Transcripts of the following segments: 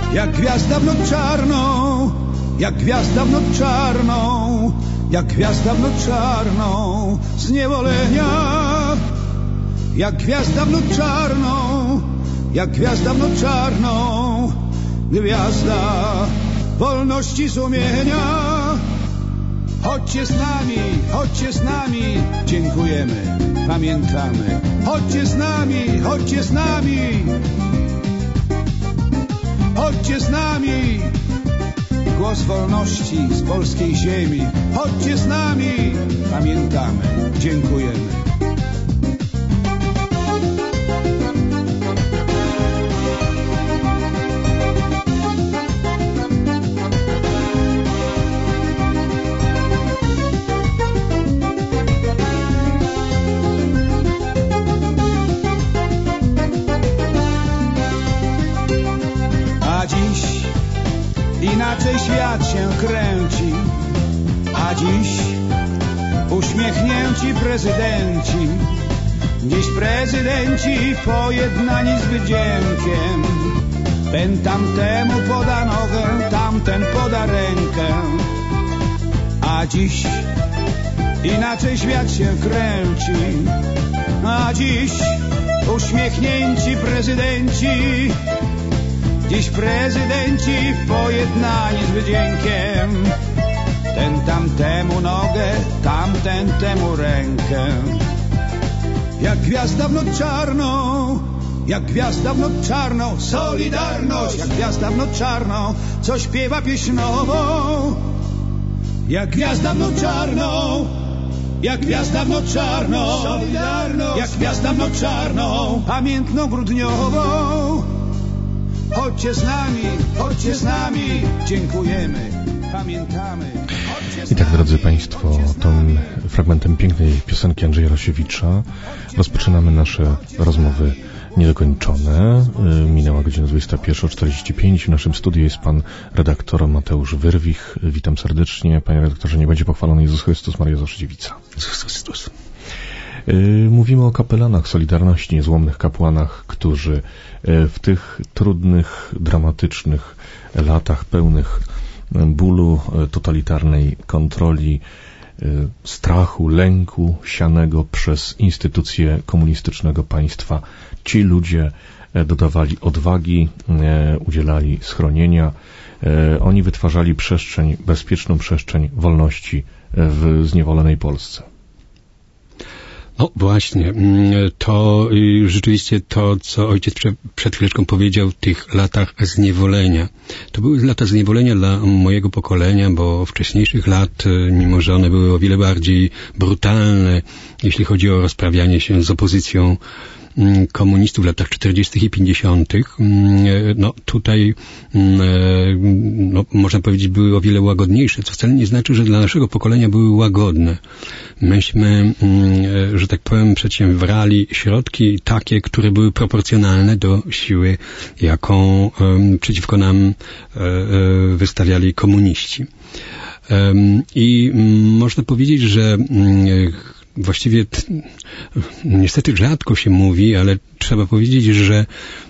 jak gwiazda w noc czarną, jak gwiazda w noc czarną, jak gwiazda w noc czarną zniewolenia, jak gwiazda w noc czarną, jak gwiazda w noc czarną, gwiazda wolności sumienia. Chodźcie z nami, dziękujemy, pamiętamy. Chodźcie z nami, chodźcie z nami, chodźcie z nami. Głos wolności z polskiej ziemi. Chodźcie z nami, pamiętamy, dziękujemy. Inaczej świat się kręci, a dziś uśmiechnięci prezydenci, dziś prezydenci pojednani z wdziękiem. Ten tamtemu poda nogę, tamten poda rękę, a dziś inaczej świat się kręci, a dziś uśmiechnięci prezydenci, dziś prezydenci pojednani z wdziękiem. Ten tamtemu nogę, tamten temu rękę. Jak gwiazda w noc czarną, jak gwiazda w noc czarną, Solidarność, jak gwiazda w noc czarną, co śpiewa pieśń nową. Jak gwiazda w noc czarną, jak gwiazda w noc czarną, Solidarność, jak gwiazda w noc czarną, pamiętną grudniową. Chodźcie z nami, dziękujemy, pamiętamy. I tak, drodzy Państwo, tym fragmentem pięknej piosenki Andrzeja Rosiewicza rozpoczynamy nasze rozmowy niedokończone. Minęła godzina 21:45. W naszym studiu jest pan redaktor Mateusz Wyrwich. Witam serdecznie. Panie redaktorze, nie będzie pochwalony Jezus Chrystus, Maria zawsze dziewica. Jezus Chrystus. Mówimy o kapelanach Solidarności, niezłomnych kapłanach, którzy w tych trudnych, dramatycznych latach pełnych bólu, totalitarnej kontroli, strachu, lęku sianego przez instytucje komunistycznego państwa, ci ludzie dodawali odwagi, udzielali schronienia. Oni wytwarzali przestrzeń, bezpieczną przestrzeń wolności w zniewolonej Polsce. No właśnie, to rzeczywiście to, co ojciec przed chwileczką powiedział, w tych latach zniewolenia. To były lata zniewolenia dla mojego pokolenia, bo wcześniejszych lat, mimo że one były o wiele bardziej brutalne, jeśli chodzi o rozprawianie się z opozycją komunistów w latach 40. i 50. No tutaj no, można powiedzieć, były o wiele łagodniejsze, co wcale nie znaczy, że dla naszego pokolenia były łagodne. Myśmy, że tak powiem, przedsiębrali środki takie, które były proporcjonalne do siły, jaką przeciwko nam wystawiali komuniści. I można powiedzieć, że właściwie niestety rzadko się mówi, ale trzeba powiedzieć, że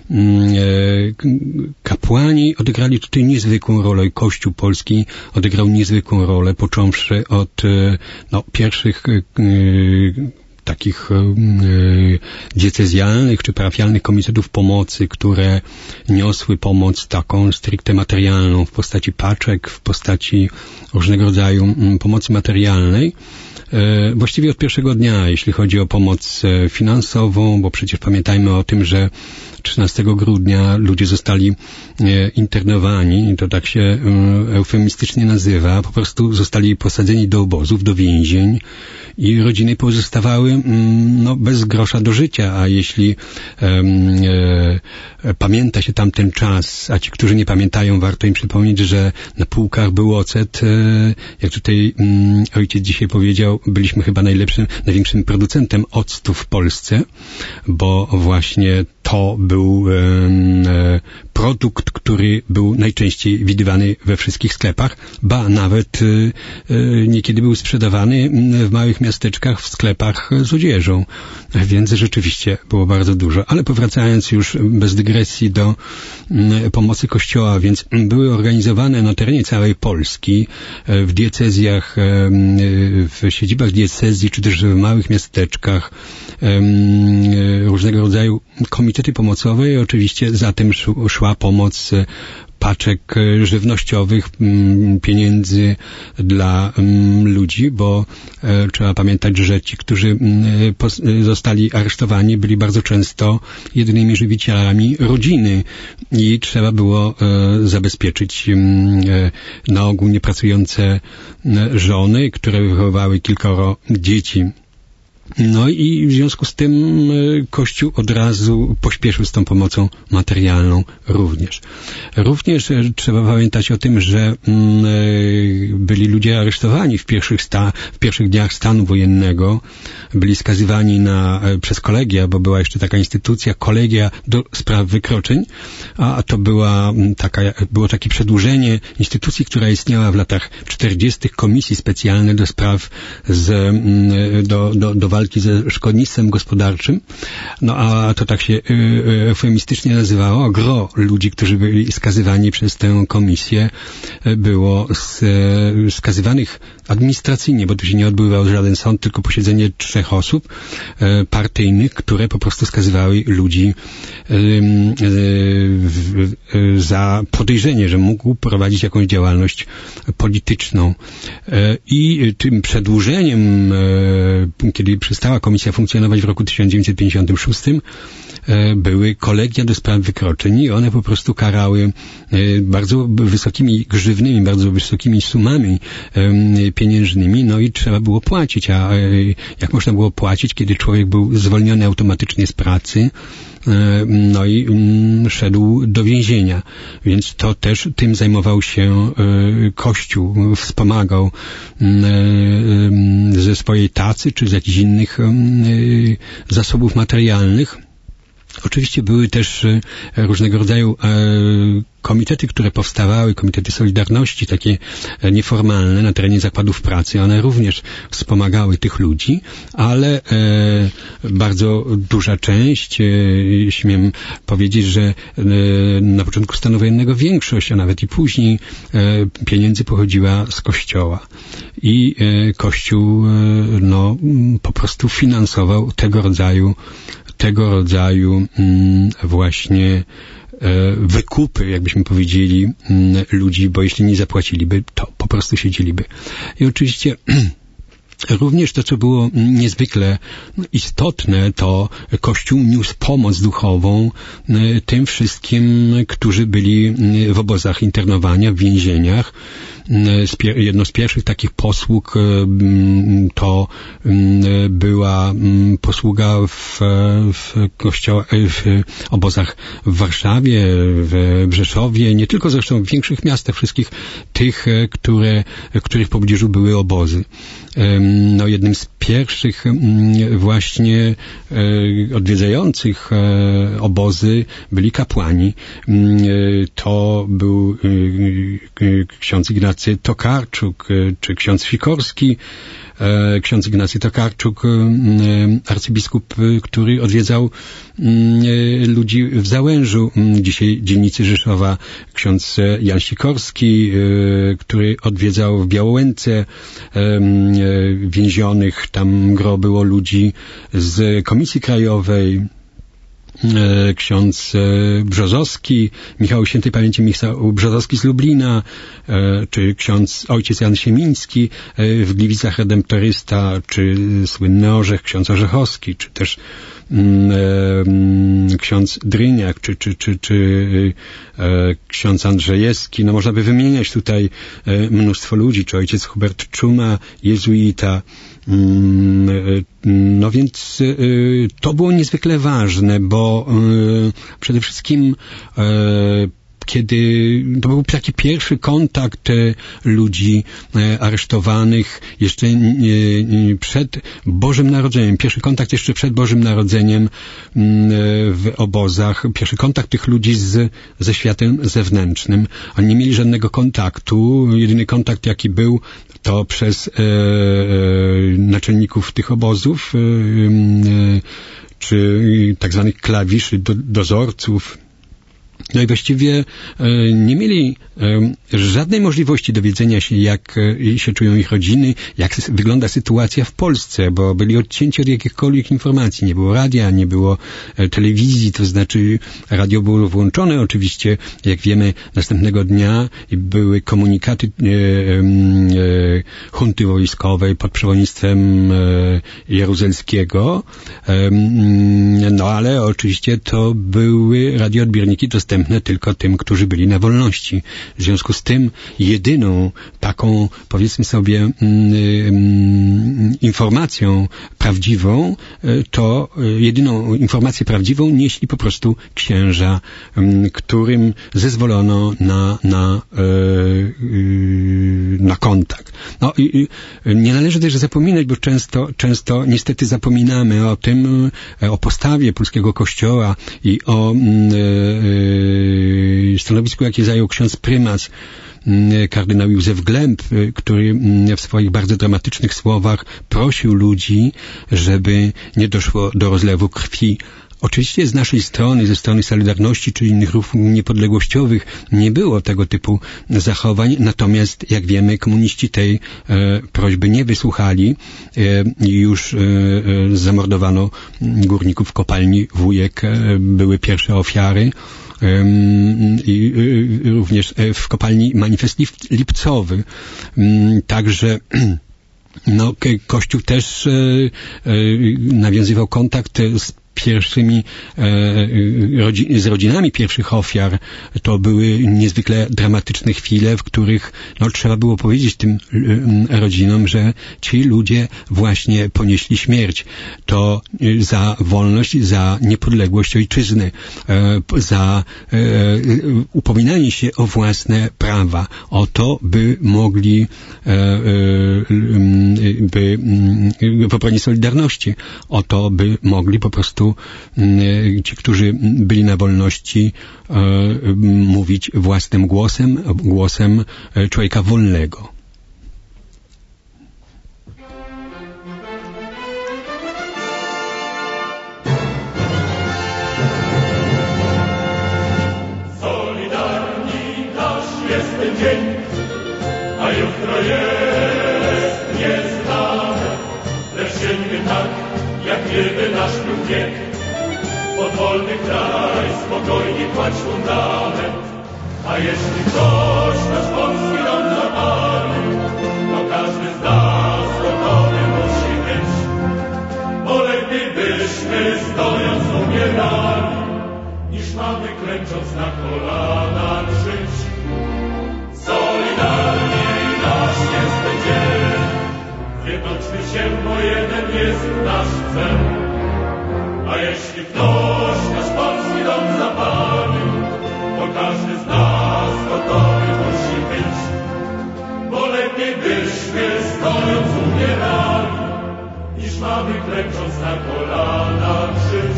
kapłani odegrali tutaj niezwykłą rolę i Kościół polski odegrał niezwykłą rolę, począwszy od pierwszych takich diecezjalnych czy parafialnych komitetów pomocy, które niosły pomoc taką stricte materialną w postaci paczek, w postaci różnego rodzaju pomocy materialnej. Właściwie od pierwszego dnia, jeśli chodzi o pomoc finansową, bo przecież pamiętajmy o tym, że 13 grudnia ludzie zostali internowani, to tak się eufemistycznie nazywa, po prostu zostali posadzeni do obozów, do więzień i rodziny pozostawały bez grosza do życia, a jeśli pamięta się tamten czas, a ci, którzy nie pamiętają, warto im przypomnieć, że na półkach był ocet, jak tutaj ojciec dzisiaj powiedział, byliśmy chyba największym producentem octu w Polsce, bo właśnie to był produkt, który był najczęściej widywany we wszystkich sklepach, ba nawet niekiedy był sprzedawany w małych miasteczkach w sklepach z odzieżą, więc rzeczywiście było bardzo dużo. Ale powracając już bez dygresji do pomocy Kościoła, więc były organizowane na terenie całej Polski, w diecezjach, w siedzibach diecezji, czy też w małych miasteczkach różnego rodzaju komitety pomocowe i oczywiście za tym szła pomoc paczek żywnościowych, pieniędzy dla ludzi, bo trzeba pamiętać, że ci, którzy zostali aresztowani, byli bardzo często jedynymi żywicielami rodziny i trzeba było zabezpieczyć na ogół niepracujące żony, które wychowywały kilkoro dzieci. No i w związku z tym Kościół od razu pośpieszył z tą pomocą materialną również. Również trzeba pamiętać o tym, że byli ludzie aresztowani w pierwszych dniach stanu wojennego, byli skazywani przez kolegia, bo była jeszcze taka instytucja, kolegia do spraw wykroczeń, a to było takie przedłużenie instytucji, która istniała w latach 40. Komisji specjalnej do spraw do walki ze szkodnictwem gospodarczym. No a to tak się eufemistycznie nazywało. Gro ludzi, którzy byli skazywani przez tę komisję, było skazywanych administracyjnie, bo tu się nie odbywał żaden sąd, tylko posiedzenie 3 osób partyjnych, które po prostu skazywały ludzi za podejrzenie, że mógł prowadzić jakąś działalność polityczną. I tym przedłużeniem, kiedy przestała komisja funkcjonować w roku 1956, były kolegia do spraw wykroczeń i one po prostu karały bardzo wysokimi grzywnymi, bardzo wysokimi sumami pieniężnymi, no i trzeba było płacić, a jak można było płacić, kiedy człowiek był zwolniony automatycznie z pracy, no i szedł do więzienia. Więc to też tym zajmował się Kościół, wspomagał ze swojej tacy, czy z jakichś innych zasobów materialnych. Oczywiście były też różnego rodzaju komitety, które powstawały, komitety Solidarności, takie nieformalne na terenie zakładów pracy. One również wspomagały tych ludzi, ale bardzo duża część, śmiem powiedzieć, że na początku stanu wojennego większość, a nawet i później pieniędzy pochodziła z Kościoła. I Kościół po prostu finansował tego rodzaju właśnie wykupy, jakbyśmy powiedzieli, ludzi, bo jeśli nie zapłaciliby, to po prostu siedzieliby. I oczywiście również to, co było niezwykle istotne, to Kościół niósł pomoc duchową tym wszystkim, którzy byli w obozach internowania, w więzieniach. Jedno z pierwszych takich posług to była posługa w obozach w Warszawie, w Rzeszowie, nie tylko zresztą w większych miastach, wszystkich tych, w których w pobliżu były obozy. Jednym z pierwszych właśnie odwiedzających obozy byli kapłani. To był ksiądz Ignacy Tokarczuk, czy ksiądz Sikorski. Ksiądz Ignacy Tokarczuk, arcybiskup, który odwiedzał ludzi w Załężu, dzisiaj dzielnicy Rzeszowa, ksiądz Jan Sikorski, który odwiedzał w Białołęce więzionych, tam gro było ludzi z Komisji Krajowej, ksiądz Brzozowski, Michał Świętej Pamięci Michał Brzozowski z Lublina, czy ojciec Jan Siemiński w Gliwicach Redemptorysta, czy słynny Orzech, ksiądz Orzechowski, czy też ksiądz Dryniak, czy ksiądz Andrzejewski. Można by wymieniać tutaj mnóstwo ludzi, czy ojciec Hubert Czuma, jezuita. Więc to było niezwykle ważne, bo przede wszystkim kiedy to był taki pierwszy kontakt ludzi aresztowanych jeszcze przed Bożym Narodzeniem, pierwszy kontakt jeszcze przed Bożym Narodzeniem w obozach, pierwszy kontakt tych ludzi ze światem zewnętrznym. Oni nie mieli żadnego kontaktu, jedyny kontakt jaki był to przez naczelników tych obozów, czy tak zwanych klawiszy, dozorców. No i właściwie nie mieli żadnej możliwości dowiedzenia się, jak się czują ich rodziny, jak wygląda sytuacja w Polsce, bo byli odcięci od jakichkolwiek informacji. Nie było radia, nie było telewizji, to znaczy radio było włączone oczywiście, jak wiemy, następnego dnia były komunikaty junty wojskowej pod przewodnictwem Jaruzelskiego, no ale oczywiście to były radioodbiorniki dostępne tylko tym, którzy byli na wolności. W związku z tym jedyną taką, powiedzmy sobie, informacją prawdziwą, to jedyną informację prawdziwą nieśli po prostu księża, którym zezwolono na kontakt. No i nie należy też zapominać, bo często niestety zapominamy o tym, o postawie polskiego Kościoła i o stanowisku, jakie zajął ksiądz prymas, kardynał Józef Glemp, który w swoich bardzo dramatycznych słowach prosił ludzi, żeby nie doszło do rozlewu krwi. Oczywiście z naszej strony, ze strony Solidarności czy innych ruchów niepodległościowych nie było tego typu zachowań, natomiast jak wiemy komuniści tej prośby nie wysłuchali i już zamordowano górników w kopalni Wujek, były pierwsze ofiary. I również w kopalni Manifest Lipcowy. Także no, Kościół też nawiązywał kontakt z pierwszymi, z rodzinami pierwszych ofiar. To były niezwykle dramatyczne chwile, w których no, trzeba było powiedzieć tym rodzinom, że ci ludzie właśnie ponieśli śmierć. To za wolność, za niepodległość ojczyzny, za upominanie się o własne prawa, o to, by mogli w obronie Solidarności, o to, by mogli po prostu ci, którzy byli na wolności, mówić własnym głosem człowieka wolnego. Solidarni nasz jest ten dzień, a jutro jest nieznane, lecz sięgnie tak, jak wielby nasz lud wiek. Pod wolny kraj spokojnie kładź fundament, a jeśli ktoś nasz polski dom zapali, to każdy z nas gotowy musi być, bo lepiej byśmy stojąc umierali, niż mamy klęcząc na kolanach żyć. Solidarni nasz jest ten dzień, zjednoczmy się, bo jeden jest nasz cel. A jeśli ktoś nasz polski dom zapalił, to każdy z nas gotowy musi być, bo lepiej byśmy stojąc umierali, niż mamy klęcząc na kolanach żyć.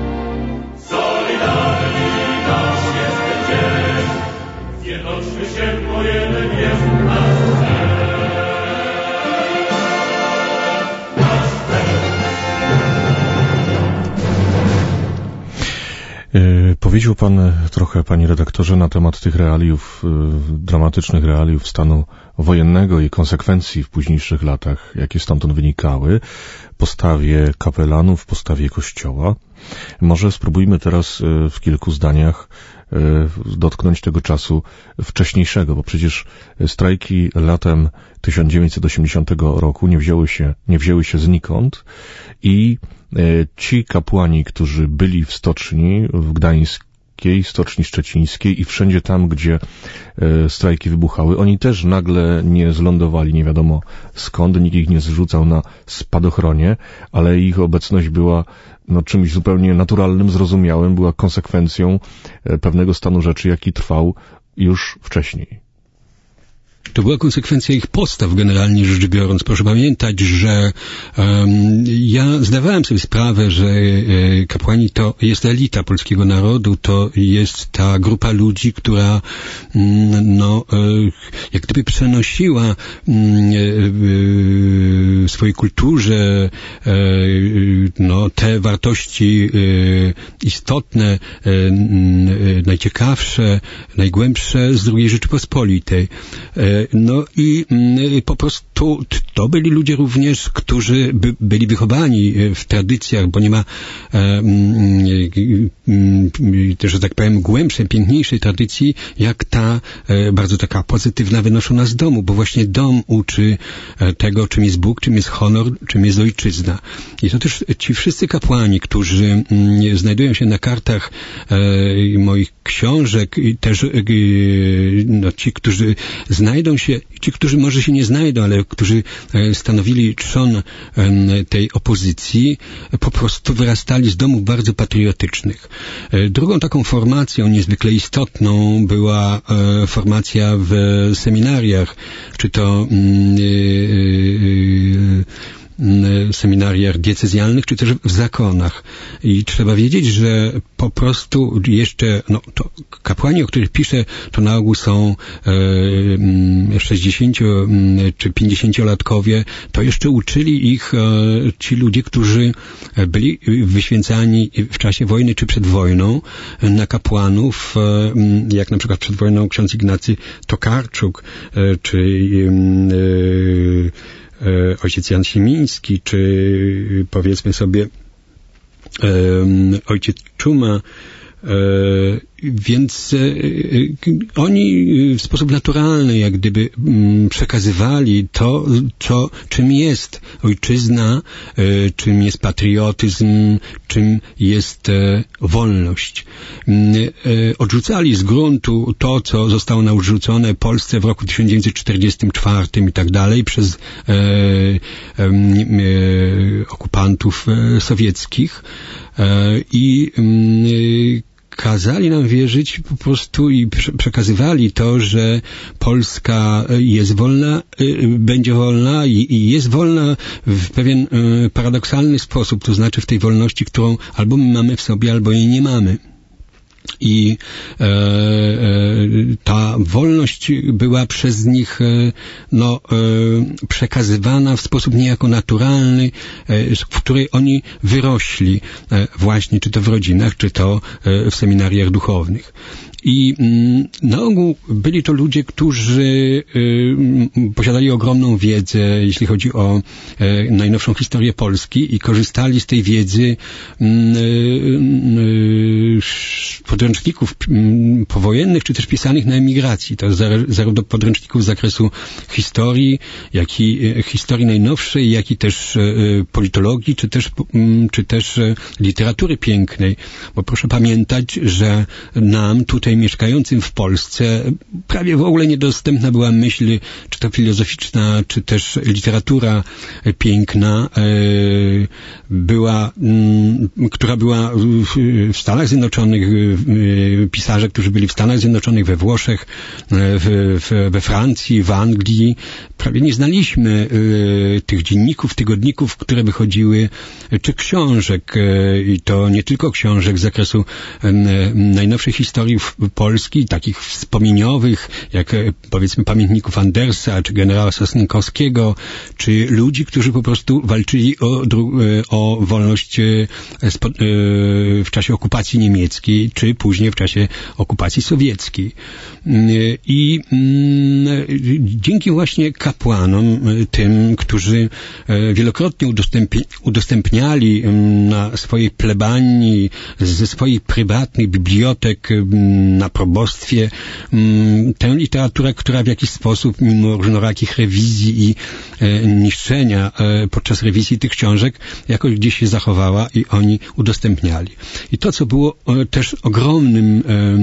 Solidarni nasz jest ten dzień, zjednoczmy się, bo jeden jest nasz cel. Powiedział pan trochę, panie redaktorze, na temat tych realiów, dramatycznych realiów stanu wojennego i konsekwencji w późniejszych latach, jakie stamtąd wynikały, postawie kapelanów, postawie Kościoła. Może spróbujmy teraz w kilku zdaniach dotknąć tego czasu wcześniejszego, bo przecież strajki latem 1980 roku nie wzięły się znikąd i ci kapłani, którzy byli w stoczni w Gdańskim Krakowskiej, Stoczni Szczecińskiej i wszędzie tam, gdzie strajki wybuchały. Oni też nagle nie zlądowali nie wiadomo skąd, nikt ich nie zrzucał na spadochronie, ale ich obecność była czymś zupełnie naturalnym, zrozumiałym, była konsekwencją pewnego stanu rzeczy, jaki trwał już wcześniej. To była konsekwencja ich postaw, generalnie rzecz biorąc. Proszę pamiętać, że ja zdawałem sobie sprawę, że kapłani to jest elita polskiego narodu, to jest ta grupa ludzi, która jak gdyby przenosiła w swojej kulturze te wartości istotne, najciekawsze, najgłębsze z II Rzeczypospolitej. No i po prostu to byli ludzie również, którzy byli wychowani w tradycjach, bo nie ma też, że tak powiem, głębszej, piękniejszej tradycji, jak ta bardzo taka pozytywna, wynoszona z domu, bo właśnie dom uczy tego, czym jest Bóg, czym jest honor, czym jest ojczyzna. I to też ci wszyscy kapłani, którzy znajdują się na kartach moich książek i też ci, którzy znajdą się, ci, którzy może się nie znajdą, ale którzy stanowili trzon tej opozycji, po prostu wyrastali z domów bardzo patriotycznych. Drugą taką formacją niezwykle istotną była formacja w seminariach, czy to seminariach diecezjalnych, czy też w zakonach. I trzeba wiedzieć, że po prostu jeszcze, to kapłani, o których piszę, to na ogół są 60 czy 50-latkowie, to jeszcze uczyli ich ci ludzie, którzy byli wyświęcani w czasie wojny czy przed wojną na kapłanów, jak na przykład przed wojną ksiądz Ignacy Tokarczuk, czy ojciec Jan Siemiński, czy powiedzmy sobie ojciec Czuma, więc oni w sposób naturalny jak gdyby przekazywali to, czym jest ojczyzna, czym jest patriotyzm, czym jest wolność. Odrzucali z gruntu to, co zostało narzucone Polsce w roku 1944 i tak dalej przez okupantów sowieckich i kazali nam wierzyć po prostu i przekazywali to, że Polska jest wolna, będzie wolna i jest wolna w pewien paradoksalny sposób, to znaczy w tej wolności, którą albo my mamy w sobie, albo jej nie mamy. I ta wolność była przez nich przekazywana w sposób niejako naturalny, w której oni wyrośli właśnie, czy to w rodzinach, czy to w seminariach duchownych. I na ogół byli to ludzie, którzy posiadali ogromną wiedzę, jeśli chodzi o najnowszą historię Polski i korzystali z tej wiedzy z podręczników powojennych, czy też pisanych na emigracji. To zarówno podręczników z zakresu historii, jak i historii najnowszej, jak i też politologii, czy też literatury pięknej. Bo proszę pamiętać, że nam tutaj mieszkającym w Polsce prawie w ogóle niedostępna była myśl, czy to filozoficzna, czy też literatura piękna, która była w Stanach Zjednoczonych, pisarze, którzy byli w Stanach Zjednoczonych, we Włoszech, we Francji, w Anglii. Prawie nie znaliśmy tych dzienników, tygodników, które wychodziły, czy książek, i to nie tylko książek z zakresu najnowszej historii Polski, takich wspomnieniowych, jak powiedzmy pamiętników Andersa, czy generała Sosnkowskiego, czy ludzi, którzy po prostu walczyli o wolność w czasie okupacji niemieckiej, czy później w czasie okupacji sowieckiej. I dzięki właśnie kapłanom, tym, którzy wielokrotnie udostępniali na swojej plebanii, ze swoich prywatnych bibliotek na probostwie tę literaturę, która w jakiś sposób, mimo różnorakich rewizji i niszczenia podczas rewizji tych książek, jakoś gdzieś się zachowała i oni udostępniali. I to, co było też ogromne ogromnym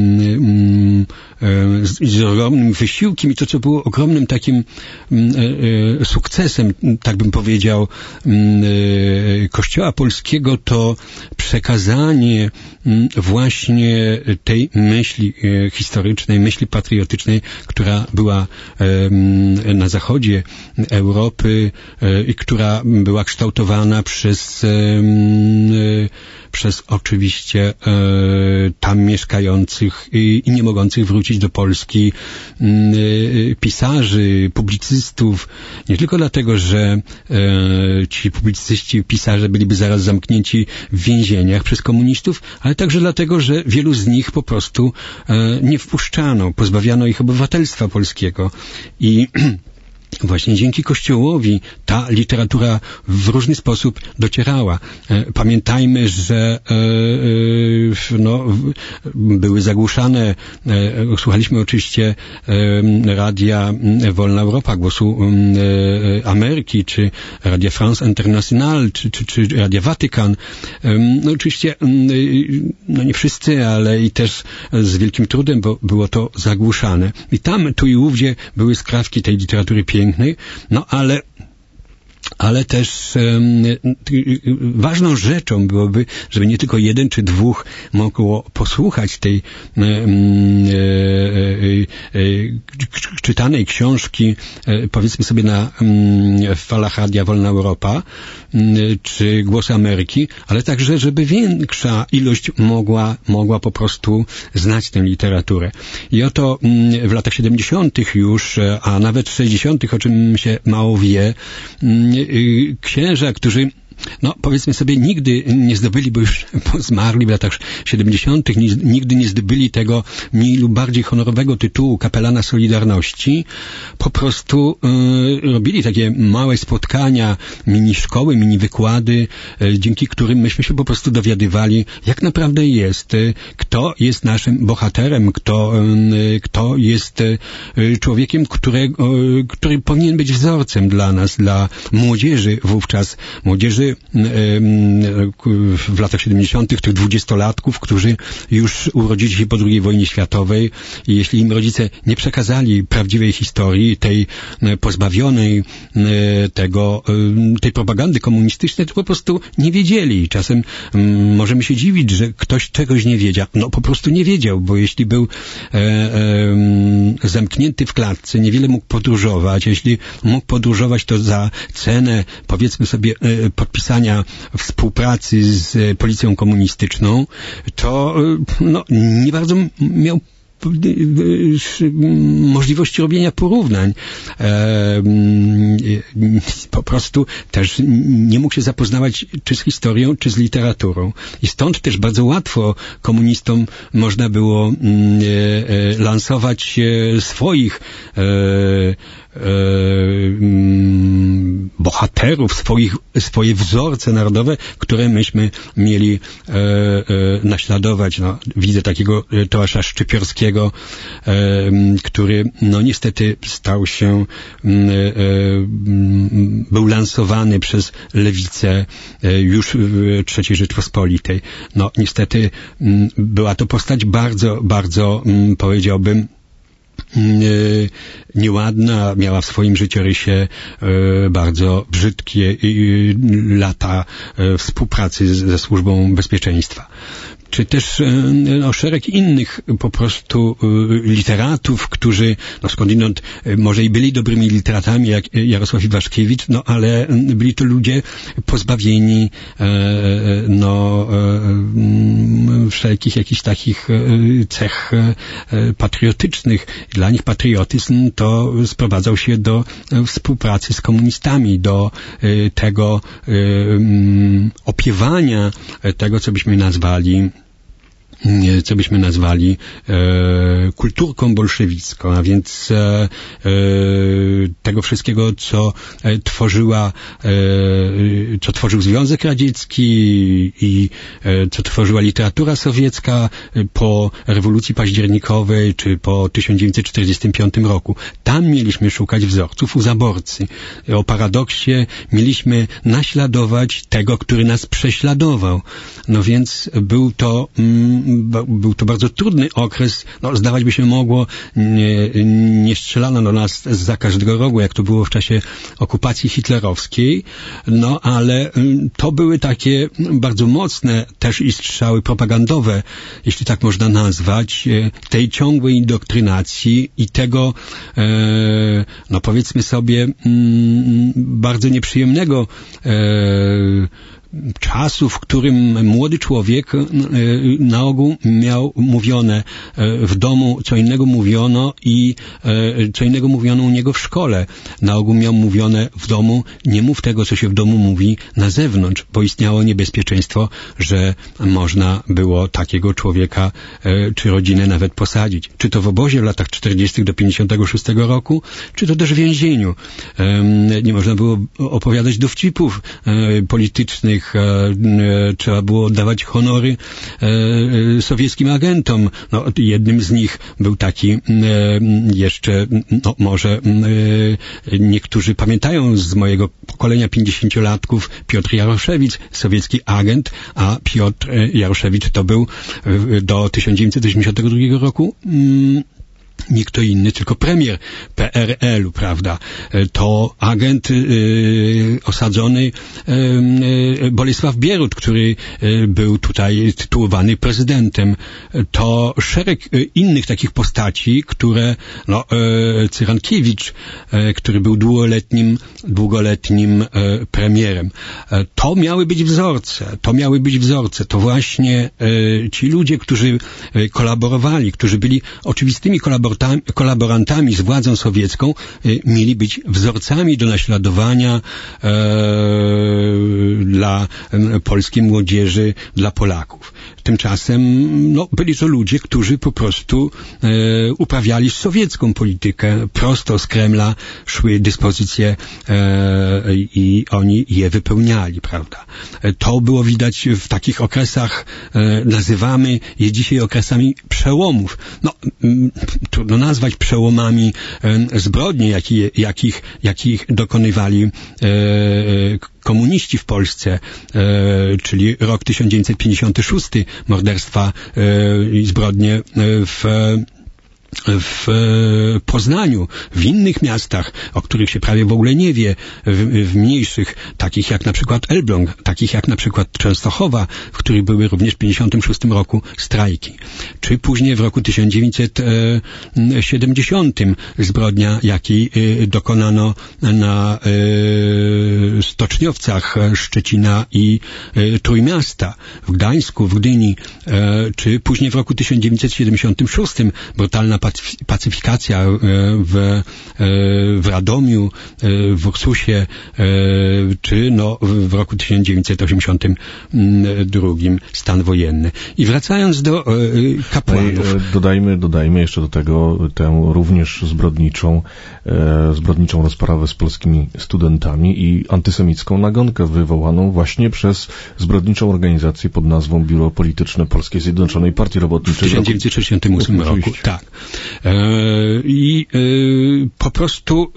wysiłkiem i to, co było ogromnym takim sukcesem, tak bym powiedział, Kościoła polskiego, to przekazanie właśnie tej myśli historycznej, myśli patriotycznej, która była na zachodzie Europy i która była kształtowana przez oczywiście tam mieszkających i nie mogących wrócić do Polski pisarzy, publicystów, nie tylko dlatego, że ci publicyści, pisarze byliby zaraz zamknięci w więzieniach przez komunistów, ale także dlatego, że wielu z nich po prostu nie wpuszczano, pozbawiano ich obywatelstwa polskiego i właśnie dzięki Kościołowi ta literatura w różny sposób docierała. Pamiętajmy, że były zagłuszane, słuchaliśmy oczywiście radia Wolna Europa, Głosu Ameryki, czy radia France International, czy radia Watykan. Oczywiście nie wszyscy, ale i też z wielkim trudem, bo było to zagłuszane. I tam, tu i ówdzie były skrawki tej literatury pięknej, ale też ważną rzeczą byłoby, żeby nie tylko jeden czy dwóch mogło posłuchać tej czytanej książki, powiedzmy sobie w falach Radia Wolna Europa czy Głos Ameryki, ale także, żeby większa ilość mogła po prostu znać tę literaturę. I oto w latach 70. już, a nawet 60., o czym się mało wie, księża, którzy powiedzmy sobie, nigdy nie zdobyli, bo już zmarli w latach 70., nigdy nie zdobyli tego mniej lub bardziej honorowego tytułu kapelana Solidarności. Po prostu robili takie małe spotkania, mini szkoły, mini wykłady, dzięki którym myśmy się po prostu dowiadywali, jak naprawdę jest, kto jest naszym bohaterem, kto jest człowiekiem, który powinien być wzorcem dla nas, dla młodzieży wówczas, młodzieży w latach 70. tych 20-latków, którzy już urodzili się po II wojnie światowej i jeśli im rodzice nie przekazali prawdziwej historii, tej pozbawionej tej propagandy komunistycznej, to po prostu nie wiedzieli. Czasem możemy się dziwić, że ktoś czegoś nie wiedział. Po prostu nie wiedział, bo jeśli był zamknięty w klatce, niewiele mógł podróżować. Jeśli mógł podróżować, to za cenę, powiedzmy sobie, podpisania współpracy z policją komunistyczną, to nie bardzo miał możliwości robienia porównań. Po prostu też nie mógł się zapoznawać czy z historią, czy z literaturą. I stąd też bardzo łatwo komunistom można było lansować swoich bohaterów, swoje wzorce narodowe, które myśmy mieli naśladować. Widzę takiego Tomasza Szczypiorskiego, który niestety stał się, był lansowany przez lewicę już w III Rzeczpospolitej. Niestety była to postać bardzo, bardzo, powiedziałbym, nieładna, miała w swoim życiorysie bardzo brzydkie lata współpracy ze Służbą Bezpieczeństwa. Czy też szereg innych po prostu literatów, którzy skądinąd może i byli dobrymi literatami, jak Jarosław Iwaszkiewicz, ale byli to ludzie pozbawieni wszelkich jakichś takich cech patriotycznych. Dla nich patriotyzm to sprowadzał się do współpracy z komunistami, do tego opiewania tego, co byśmy nazwali kulturką bolszewicką, a więc tego wszystkiego, co tworzył Związek Radziecki i co tworzyła literatura sowiecka po rewolucji październikowej czy po 1945 roku. Tam mieliśmy szukać wzorców u zaborcy. O paradoksie mieliśmy naśladować tego, który nas prześladował. Więc był to był to bardzo trudny okres. No, zdawać by się mogło, nie strzelano do nas zza każdego rogu, jak to było w czasie okupacji hitlerowskiej, no ale to były takie bardzo mocne też i strzały propagandowe, jeśli tak można nazwać, tej ciągłej indoktrynacji i tego, no powiedzmy sobie, bardzo nieprzyjemnego czasu, w którym młody człowiek na ogół miał mówione w domu, co innego mówiono i co innego mówiono u niego w szkole. Na ogół miał mówione w domu, nie mów tego, co się w domu mówi na zewnątrz, bo istniało niebezpieczeństwo, że można było takiego człowieka czy rodzinę nawet posadzić. Czy to w obozie w latach 40. do 56 roku, czy to też w więzieniu. Nie można było opowiadać dowcipów politycznych, trzeba było oddawać honory sowieckim agentom. No, jednym z nich był taki jeszcze, no może niektórzy pamiętają z mojego pokolenia 50-latków, Piotr Jaroszewicz, sowiecki agent, a Piotr Jaroszewicz to był do 1982 roku nie kto inny, tylko premier PRL-u, prawda? To agent osadzony Bolesław Bierut, który był tutaj tytułowany prezydentem. To szereg innych takich postaci, które, no, Cyrankiewicz, który był długoletnim premierem. To miały być wzorce. To właśnie ci ludzie, którzy kolaborowali, którzy byli oczywistymi kolaborantami z władzą sowiecką, mieli być wzorcami do naśladowania dla polskiej młodzieży, dla Polaków. Tymczasem no, byli to ludzie, którzy po prostu uprawiali sowiecką politykę. Prosto z Kremla szły dyspozycje i oni je wypełniali, prawda? To było widać w takich okresach, nazywamy je dzisiaj okresami przełomów. No, trudno nazwać przełomami zbrodni, jakich dokonywali komuniści w Polsce, czyli rok 1956, morderstwa i zbrodnie w Poznaniu, w innych miastach, o których się prawie w ogóle nie wie, w mniejszych, takich jak na przykład Elbląg, takich jak na przykład Częstochowa, w których były również w 1956 roku strajki. Czy później w roku 1970 zbrodnia, jakiej dokonano na stoczniowcach Szczecina i Trójmiasta, w Gdańsku, w Gdyni, czy później w roku 1976 brutalna pacyfikacja w Radomiu, w Ursusie, czy no, w roku 1982 stan wojenny. I wracając do kapłanów. Dodajmy jeszcze do tego tę również zbrodniczą rozprawę z polskimi studentami i antysemicką nagonkę wywołaną właśnie przez zbrodniczą organizację pod nazwą Biuro Polityczne Polskiej Zjednoczonej Partii Robotniczej. W 1968 roku, tak. I po prostu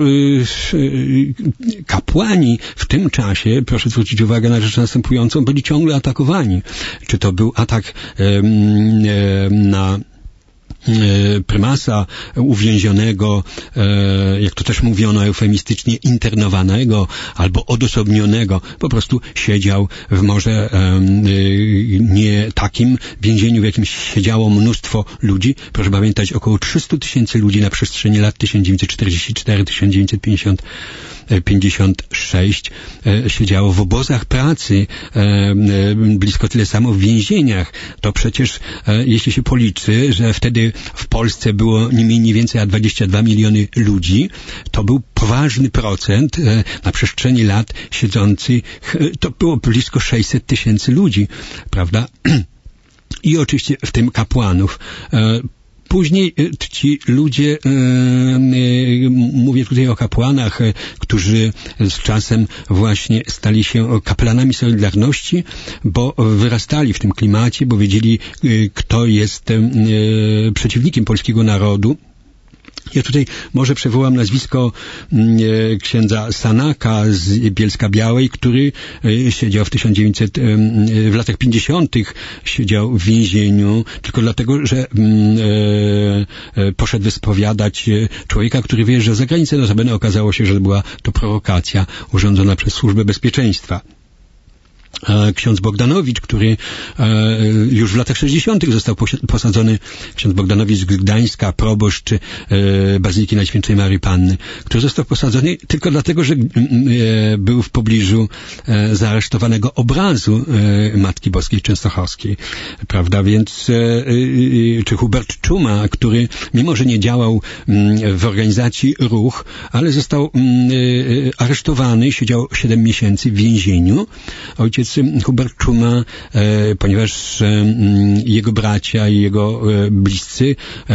kapłani w tym czasie, proszę zwrócić uwagę na rzecz następującą, byli ciągle atakowani. Czy to był atak na prymasa uwięzionego, jak to też mówiono eufemistycznie, internowanego albo odosobnionego, po prostu siedział w może nie takim więzieniu, w jakim siedziało mnóstwo ludzi. Proszę pamiętać, około 300 000 ludzi na przestrzeni lat 1944-1956 siedziało w obozach pracy, blisko tyle samo w więzieniach. To przecież, jeśli się policzy, że wtedy w Polsce było nie mniej, nie więcej, a 22 miliony ludzi, to był poważny procent na przestrzeni lat siedzących, to było blisko 600 000 ludzi, prawda? I oczywiście w tym kapłanów. Później ci ludzie, mówię tutaj o kapłanach, którzy z czasem właśnie stali się kaplanami Solidarności, bo wyrastali w tym klimacie, bo wiedzieli, kto jest przeciwnikiem polskiego narodu. Ja tutaj może przywołam nazwisko księdza Sanaka z Bielska-Białej, który siedział w latach 50. siedział w więzieniu tylko dlatego, że poszedł wyspowiadać człowieka, który wyjeżdżał za granicę. Notabene okazało się, że była to prowokacja urządzona przez Służbę Bezpieczeństwa. Ksiądz Bogdanowicz, który już w latach 60. został posadzony, ksiądz Bogdanowicz z Gdańska, proboszcz Bazyliki Najświętszej Maryi Panny, który został posadzony tylko dlatego, że był w pobliżu zaaresztowanego obrazu Matki Boskiej Częstochowskiej, prawda, więc czy Hubert Czuma, który mimo, że nie działał w organizacji Ruch, ale został aresztowany, siedział 7 miesięcy w więzieniu. Ojciec Hubert Czuma, ponieważ jego bracia i jego bliscy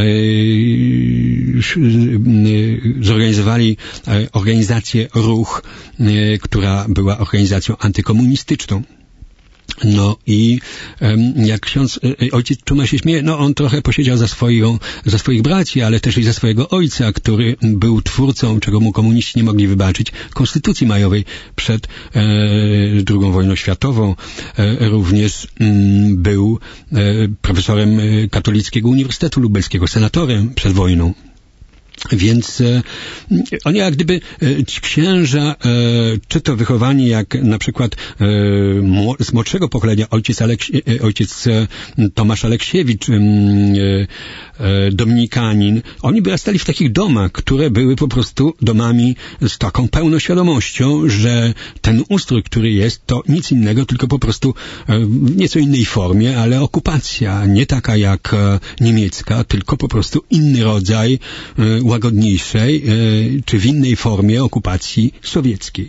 zorganizowali organizację Ruch, która była organizacją antykomunistyczną. No i jak ojciec Czuma się śmieje, no on trochę posiedział za swoich braci, ale też i za swojego ojca, który był twórcą, czego mu komuniści nie mogli wybaczyć, Konstytucji Majowej przed II wojną światową. Również był profesorem Katolickiego Uniwersytetu Lubelskiego, senatorem przed wojną. Więc oni jak gdyby ci księża, czy to wychowani jak na przykład z młodszego pokolenia ojciec Tomasz Aleksiewicz, dominikanin, oni wyrastali w takich domach, które były po prostu domami z taką pełną świadomością, że ten ustrój, który jest, to nic innego, tylko po prostu w nieco innej formie, ale okupacja, nie taka jak niemiecka, tylko po prostu inny rodzaj łagodniejszej, czy w innej formie okupacji sowieckiej.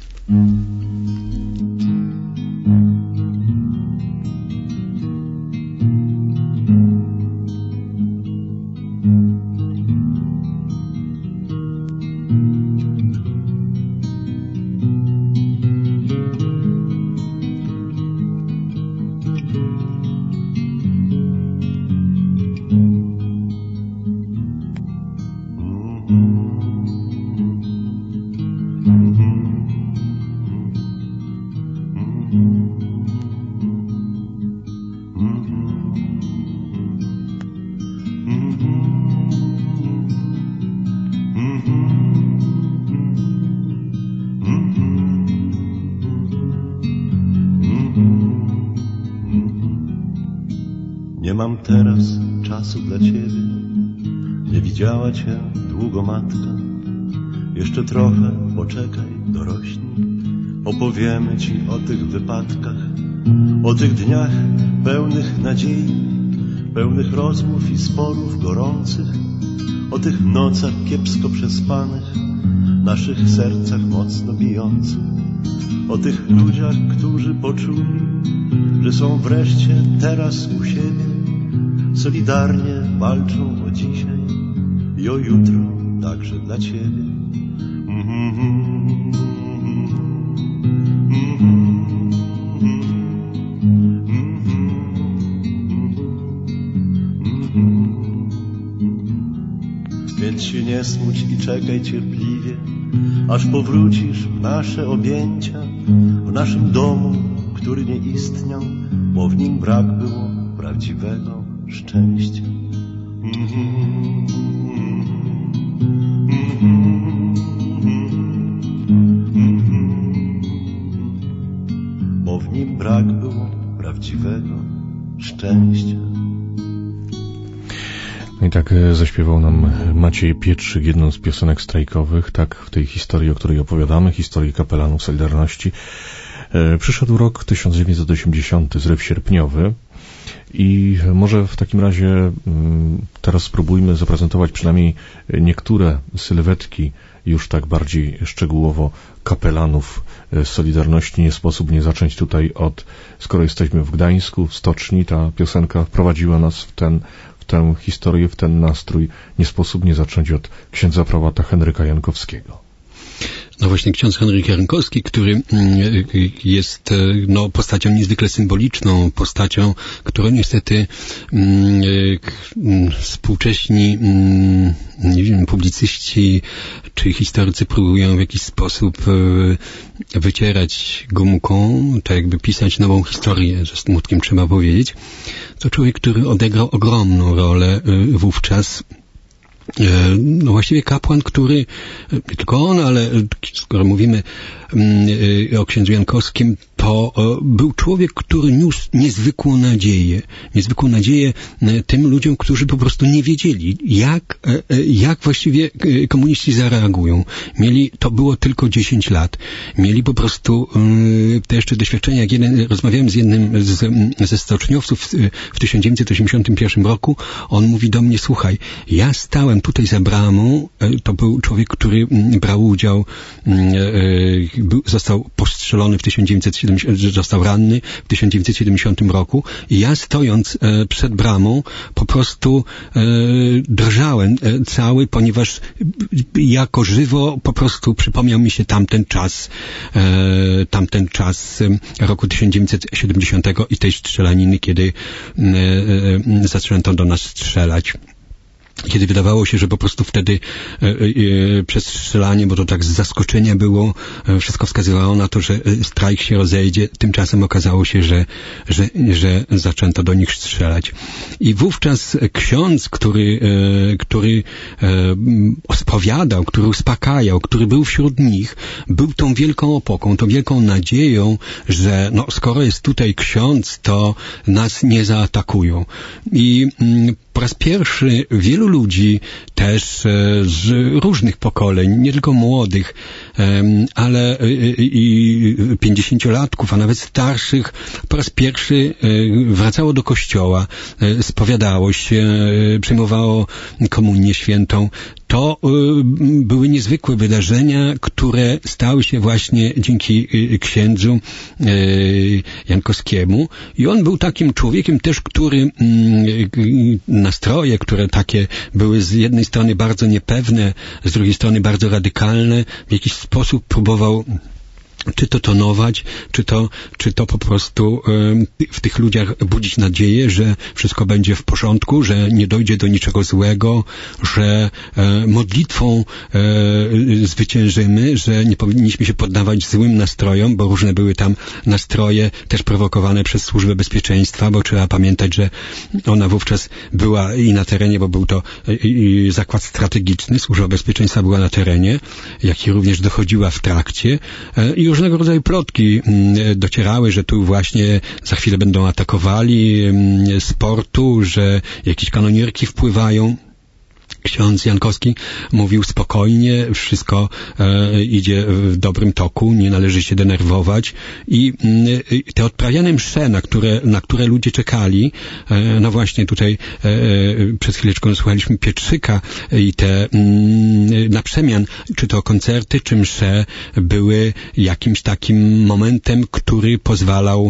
Nie mam teraz czasu dla ciebie, nie widziała cię długo matka. Jeszcze trochę poczekaj, dorośnij, opowiemy ci o tych wypadkach, o tych dniach pełnych nadziei, pełnych rozmów i sporów gorących, o tych nocach kiepsko przespanych, naszych sercach mocno bijących, o tych ludziach, którzy poczuli, że są wreszcie teraz u siebie, solidarnie walczą o dzisiaj i o jutro także dla ciebie. Więc się nie smuć i czekaj cierpliwie, aż powrócisz w nasze objęcia, w naszym domu, który nie istniał, bo w nim brak było prawdziwego szczęścia. Bo w nim brak było prawdziwego szczęścia. I tak zaśpiewał nam Maciej Pietrzyk jedną z piosenek strajkowych, tak w tej historii, o której opowiadamy, historii kapelanów Solidarności. Przyszedł rok 1980, zryw sierpniowy i może w takim razie teraz spróbujmy zaprezentować przynajmniej niektóre sylwetki już tak bardziej szczegółowo kapelanów Solidarności. Nie sposób nie zacząć tutaj skoro jesteśmy w Gdańsku, w stoczni, ta piosenka wprowadziła nas w tę historię, w ten nastrój, nie sposób nie zacząć od księdza prałata Henryka Jankowskiego. No właśnie ksiądz Henryk Jankowski, który jest postacią niezwykle symboliczną, postacią, którą niestety współcześni nie wiem, publicyści czy historycy próbują w jakiś sposób wycierać gumką, tak jakby pisać nową historię, ze smutkiem trzeba powiedzieć. To człowiek, który odegrał ogromną rolę wówczas. No właściwie kapłan, który, nie tylko on, ale skoro mówimy o księdzu Jankowskim, to był człowiek, który niósł niezwykłą nadzieję tym ludziom, którzy po prostu nie wiedzieli, jak właściwie komuniści zareagują. To było tylko 10 lat. Mieli po prostu te jeszcze doświadczenia. Rozmawiałem z jednym ze stoczniowców w 1981 roku. On mówi do mnie, słuchaj, ja stałem tutaj za bramą, to był człowiek, który brał udział, został postrzelony został ranny w 1970 roku i ja stojąc przed bramą po prostu drżałem cały, ponieważ jako żywo po prostu przypomniał mi się tamten czas roku 1970 i tej strzelaniny, kiedy zaczęto do nas strzelać. Kiedy wydawało się, że po prostu wtedy przez strzelanie, bo to tak z zaskoczenia było, wszystko wskazywało na to, że strajk się rozejdzie. Tymczasem okazało się, że zaczęto do nich strzelać. I wówczas ksiądz, który spowiadał, który uspokajał, który był wśród nich, był tą wielką opoką, tą wielką nadzieją, że skoro jest tutaj ksiądz, to nas nie zaatakują. I po raz pierwszy wielu ludzi też z różnych pokoleń, nie tylko młodych, ale i 50-latków, a nawet starszych, po raz pierwszy wracało do kościoła, spowiadało się, przyjmowało komunię świętą. To były niezwykłe wydarzenia, które stały się właśnie dzięki księdzu Jankowskiemu. I on był takim człowiekiem też, który nastroje, które takie były z jednej strony bardzo niepewne, z drugiej strony bardzo radykalne, w jakiś sposób próbował czy to tonować, czy to po prostu w tych ludziach budzić nadzieję, że wszystko będzie w porządku, że nie dojdzie do niczego złego, że modlitwą zwyciężymy, że nie powinniśmy się poddawać złym nastrojom, bo różne były tam nastroje też prowokowane przez Służbę Bezpieczeństwa, bo trzeba pamiętać, że ona wówczas była i na terenie, bo był to zakład strategiczny, Służba Bezpieczeństwa była na terenie, jak i również dochodziła w trakcie i różnego rodzaju plotki docierały, że tu właśnie za chwilę będą atakowali z portu, że jakieś kanonierki wpływają. Ksiądz Jankowski mówił spokojnie, wszystko idzie w dobrym toku, nie należy się denerwować i te odprawiane msze, na które ludzie czekali, no właśnie tutaj przed chwileczką słuchaliśmy Pietrzyka i te na przemian, czy to koncerty, czy msze były jakimś takim momentem, który pozwalał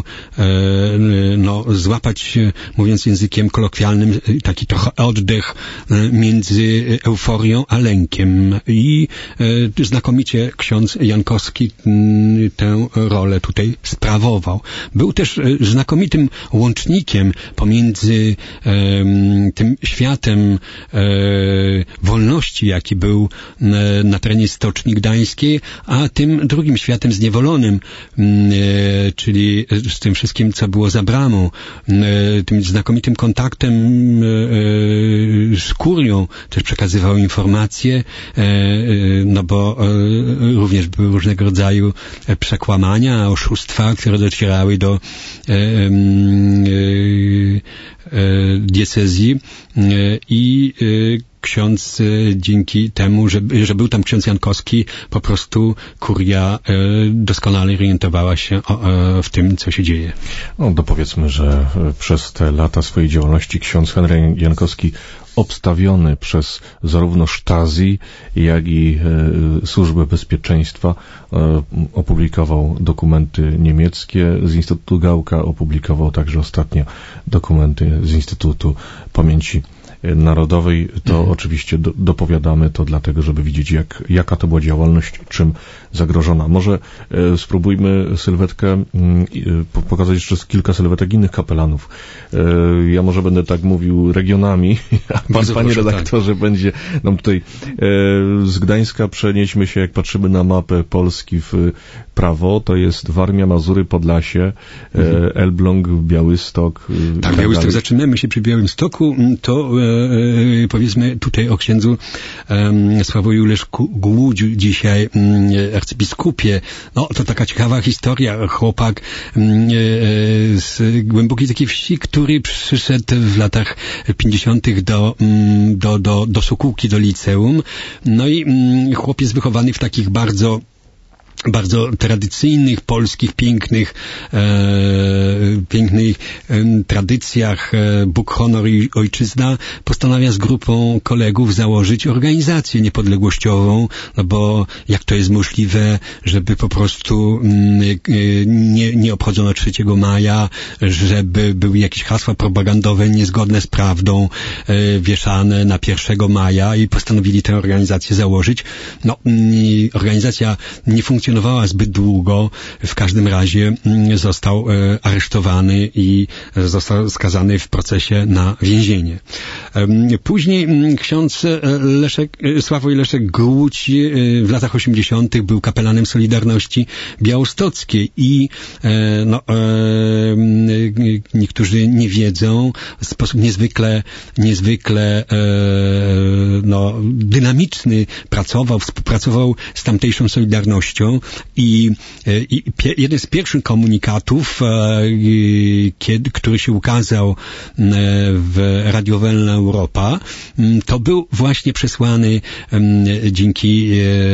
złapać, mówiąc językiem kolokwialnym, taki trochę oddech między euforią a lękiem. I znakomicie ksiądz Jankowski tę rolę tutaj sprawował. Był też znakomitym łącznikiem pomiędzy tym światem wolności, jaki był na terenie Stoczni Gdańskiej, a tym drugim światem zniewolonym, czyli z tym wszystkim, co było za bramą, tym znakomitym kontaktem z kurią, też przekazywał informacje, bo również były różnego rodzaju przekłamania, oszustwa, które docierały do diecezji i ksiądz dzięki temu, że był tam ksiądz Jankowski, po prostu kuria doskonale orientowała się w tym, co się dzieje. Dopowiedzmy, że przez te lata swojej działalności ksiądz Henryk Jankowski, obstawiony przez zarówno Stasi, jak i Służbę Bezpieczeństwa, opublikował dokumenty niemieckie z Instytutu Gaucka, opublikował także ostatnio dokumenty z Instytutu Pamięci Narodowej, to oczywiście dopowiadamy to dlatego, żeby widzieć, jaka to była działalność, czym zagrożona. Może spróbujmy sylwetkę, pokazać jeszcze kilka sylwetek innych kapelanów. Ja może będę tak mówił regionami, a panie redaktorze będzie nam tutaj z Gdańska przenieśmy się, jak patrzymy na mapę Polski w prawo, to jest Warmia, Mazury, Podlasie, Elbląg, Białystok. Tak, Białystok. Zaczynamy się przy Białymstoku, to powiedzmy tutaj o księdzu Sławoju Leszku Głudziu dzisiaj, arcybiskupie. No, to taka ciekawa historia. Chłopak z głębokiej takiej wsi, który przyszedł w latach 50. do Sokółki, do liceum. No i chłopiec wychowany w takich bardzo tradycyjnych, polskich, pięknych tradycjach Bóg, honor i ojczyzna, postanawia z grupą kolegów założyć organizację niepodległościową, no bo jak to jest możliwe, żeby po prostu nie obchodzono 3 maja, żeby były jakieś hasła propagandowe niezgodne z prawdą wieszane na 1 maja i postanowili tę organizację założyć. No, organizacja nie funkcjonowała zbyt długo. W każdym razie został aresztowany i został skazany w procesie na więzienie. Później ksiądz Sławoj Leszek Głódź w latach 80. był kapelanem Solidarności Białostockiej i niektórzy nie wiedzą, w sposób niezwykle dynamiczny współpracował z tamtejszą Solidarnością i jeden z pierwszych komunikatów, który się ukazał w Radio Wolna Europa, to był właśnie przesłany dzięki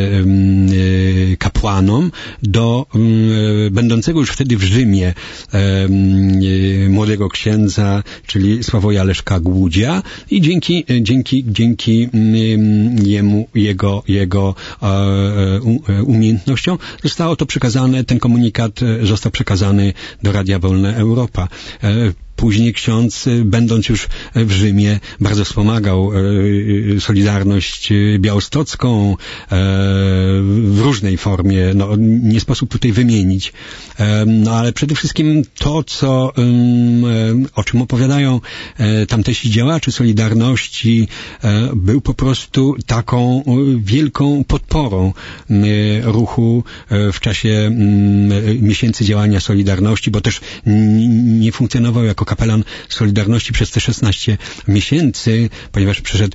kapłanom do będącego już wtedy w Rzymie młodego księdza, czyli Sławoja Leszka Głudzia, i dzięki jemu, jego umiejętnościom zostało to przekazane, ten komunikat został przekazany do Radia Wolna Europa. Później ksiądz, będąc już w Rzymie, bardzo wspomagał Solidarność Białostocką w różnej formie. No, nie sposób tutaj wymienić. No, ale przede wszystkim to, o czym opowiadają tamtejsi działacze Solidarności, był po prostu taką wielką podporą ruchu w czasie miesięcy działania Solidarności, bo też nie funkcjonował jako kapelan Solidarności przez te 16 miesięcy, ponieważ przeszedł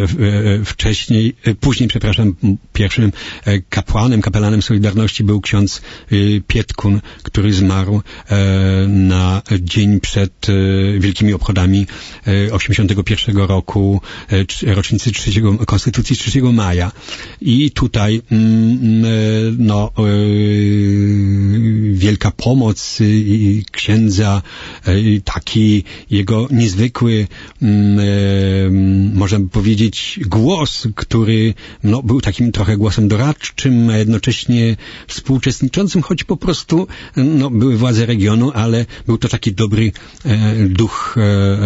pierwszym kapelanem Solidarności był ksiądz Pietkun, który zmarł na dzień przed wielkimi obchodami 81 roku, rocznicy Konstytucji 3 maja. I tutaj wielka pomoc księdza, taki jego niezwykły, można by powiedzieć, głos, który był takim trochę głosem doradczym, a jednocześnie współuczestniczącym, choć po prostu były władze regionu, ale był to taki dobry duch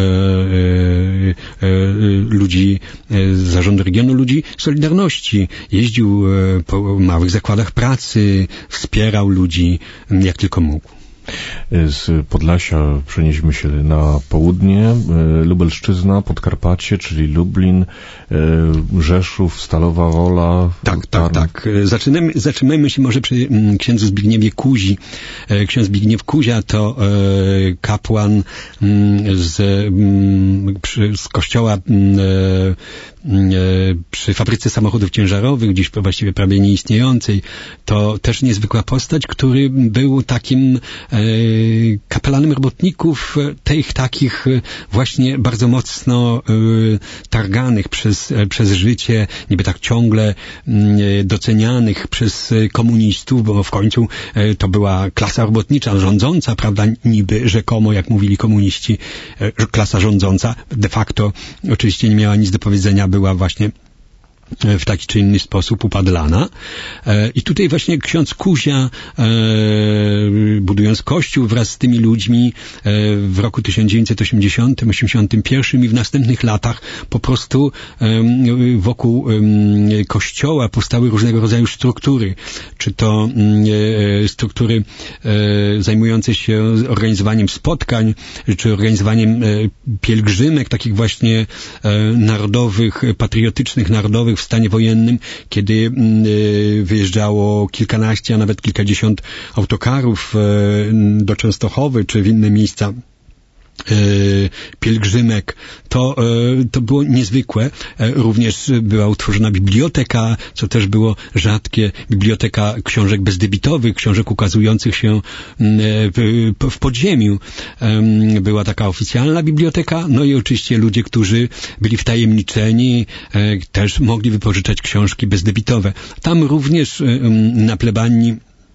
ludzi z zarządu regionu, ludzi Solidarności. Jeździł po małych zakładach pracy, wspierał ludzi jak tylko mógł. Z Podlasia przenieśmy się na południe, Lubelszczyzna, Podkarpacie, czyli Lublin, Rzeszów, Stalowa Wola. Tak. Zaczynajmy się może przy księdzu Zbigniewie Kuzi. Ksiądz Zbigniew Kuzia to kapłan z kościoła przy fabryce samochodów ciężarowych, dziś właściwie prawie nieistniejącej. To też niezwykła postać, który był takim kapelanem robotników, tych takich właśnie bardzo mocno targanych przez życie, niby tak ciągle docenianych przez komunistów, bo w końcu to była klasa robotnicza rządząca, prawda, niby rzekomo, jak mówili komuniści, klasa rządząca, de facto oczywiście nie miała nic do powiedzenia, była właśnie w taki czy inny sposób upadlana. I tutaj właśnie ksiądz Kuzia, budując kościół wraz z tymi ludźmi w roku 1980, 81 i w następnych latach po prostu wokół kościoła powstały różnego rodzaju struktury. Czy to struktury zajmujące się organizowaniem spotkań, czy organizowaniem pielgrzymek, takich właśnie narodowych, patriotycznych, narodowych w stanie wojennym, kiedy wyjeżdżało kilkanaście, a nawet kilkadziesiąt autokarów do Częstochowy czy w inne miejsca pielgrzymek, to było niezwykłe. Również była utworzona biblioteka, co też było rzadkie, biblioteka książek bezdebitowych, książek ukazujących się w podziemiu. Była taka oficjalna biblioteka, no i oczywiście ludzie, którzy byli wtajemniczeni, też mogli wypożyczać książki bezdebitowe. Tam również na plebanii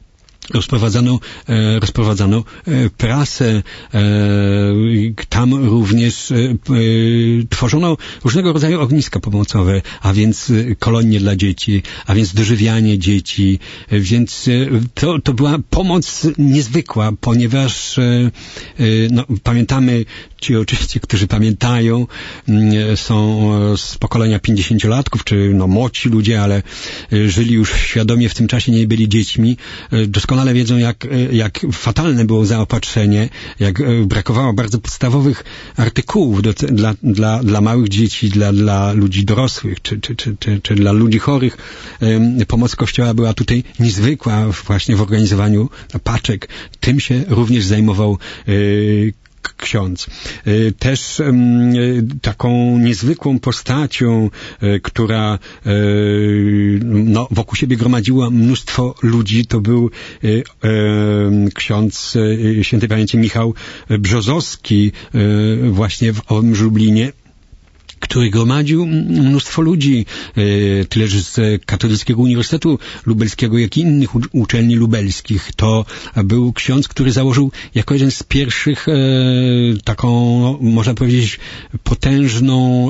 rozprowadzano prasę, tam również tworzono różnego rodzaju ogniska pomocowe, a więc kolonie dla dzieci, a więc dożywianie dzieci, więc to była pomoc niezwykła, ponieważ pamiętamy, ci oczywiście, którzy pamiętają, są z pokolenia 50-latków, czy młodsi ludzie, ale żyli już świadomie w tym czasie, nie byli dziećmi, doskonale wiedzą, jak fatalne było zaopatrzenie, jak brakowało bardzo podstawowych artykułów dla małych dzieci, dla ludzi dorosłych, czy dla ludzi chorych. Pomoc Kościoła była tutaj niezwykła właśnie w organizowaniu paczek. Tym się również zajmował ksiądz. Też taką niezwykłą postacią, która wokół siebie gromadziła mnóstwo ludzi, to był ksiądz świętej pamięci Michał Brzozowski właśnie w owym Żublinie, który gromadził mnóstwo ludzi, tyleż z Katolickiego Uniwersytetu Lubelskiego, jak i innych uczelni lubelskich. To był ksiądz, który założył jako jeden z pierwszych taką, można powiedzieć, potężną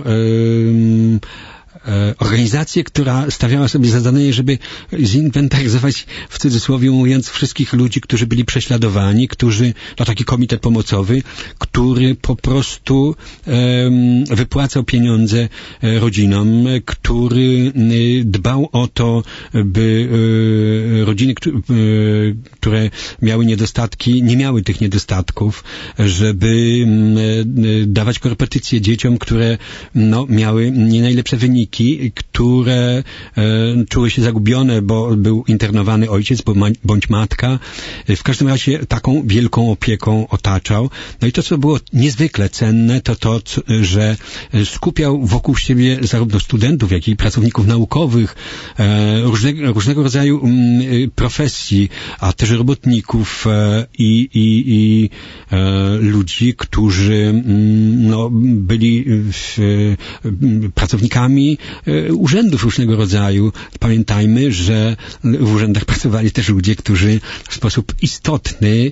organizację, która stawiała sobie za zadanie, żeby zinwentaryzować, w cudzysłowie mówiąc, wszystkich ludzi, którzy byli prześladowani, taki komitet pomocowy, który po prostu wypłacał pieniądze rodzinom, który dbał o to, by rodziny, które miały niedostatki, nie miały tych niedostatków, żeby dawać korepetycje dzieciom, które miały nie najlepsze wyniki, które czuły się zagubione, bo był internowany ojciec bądź matka. W każdym razie taką wielką opieką otaczał. No i to, co było niezwykle cenne, to że skupiał wokół siebie zarówno studentów, jak i pracowników naukowych, różnego rodzaju profesji, a też robotników i ludzi, którzy byli pracownikami urzędów różnego rodzaju. Pamiętajmy, że w urzędach pracowali też ludzie, którzy w sposób istotny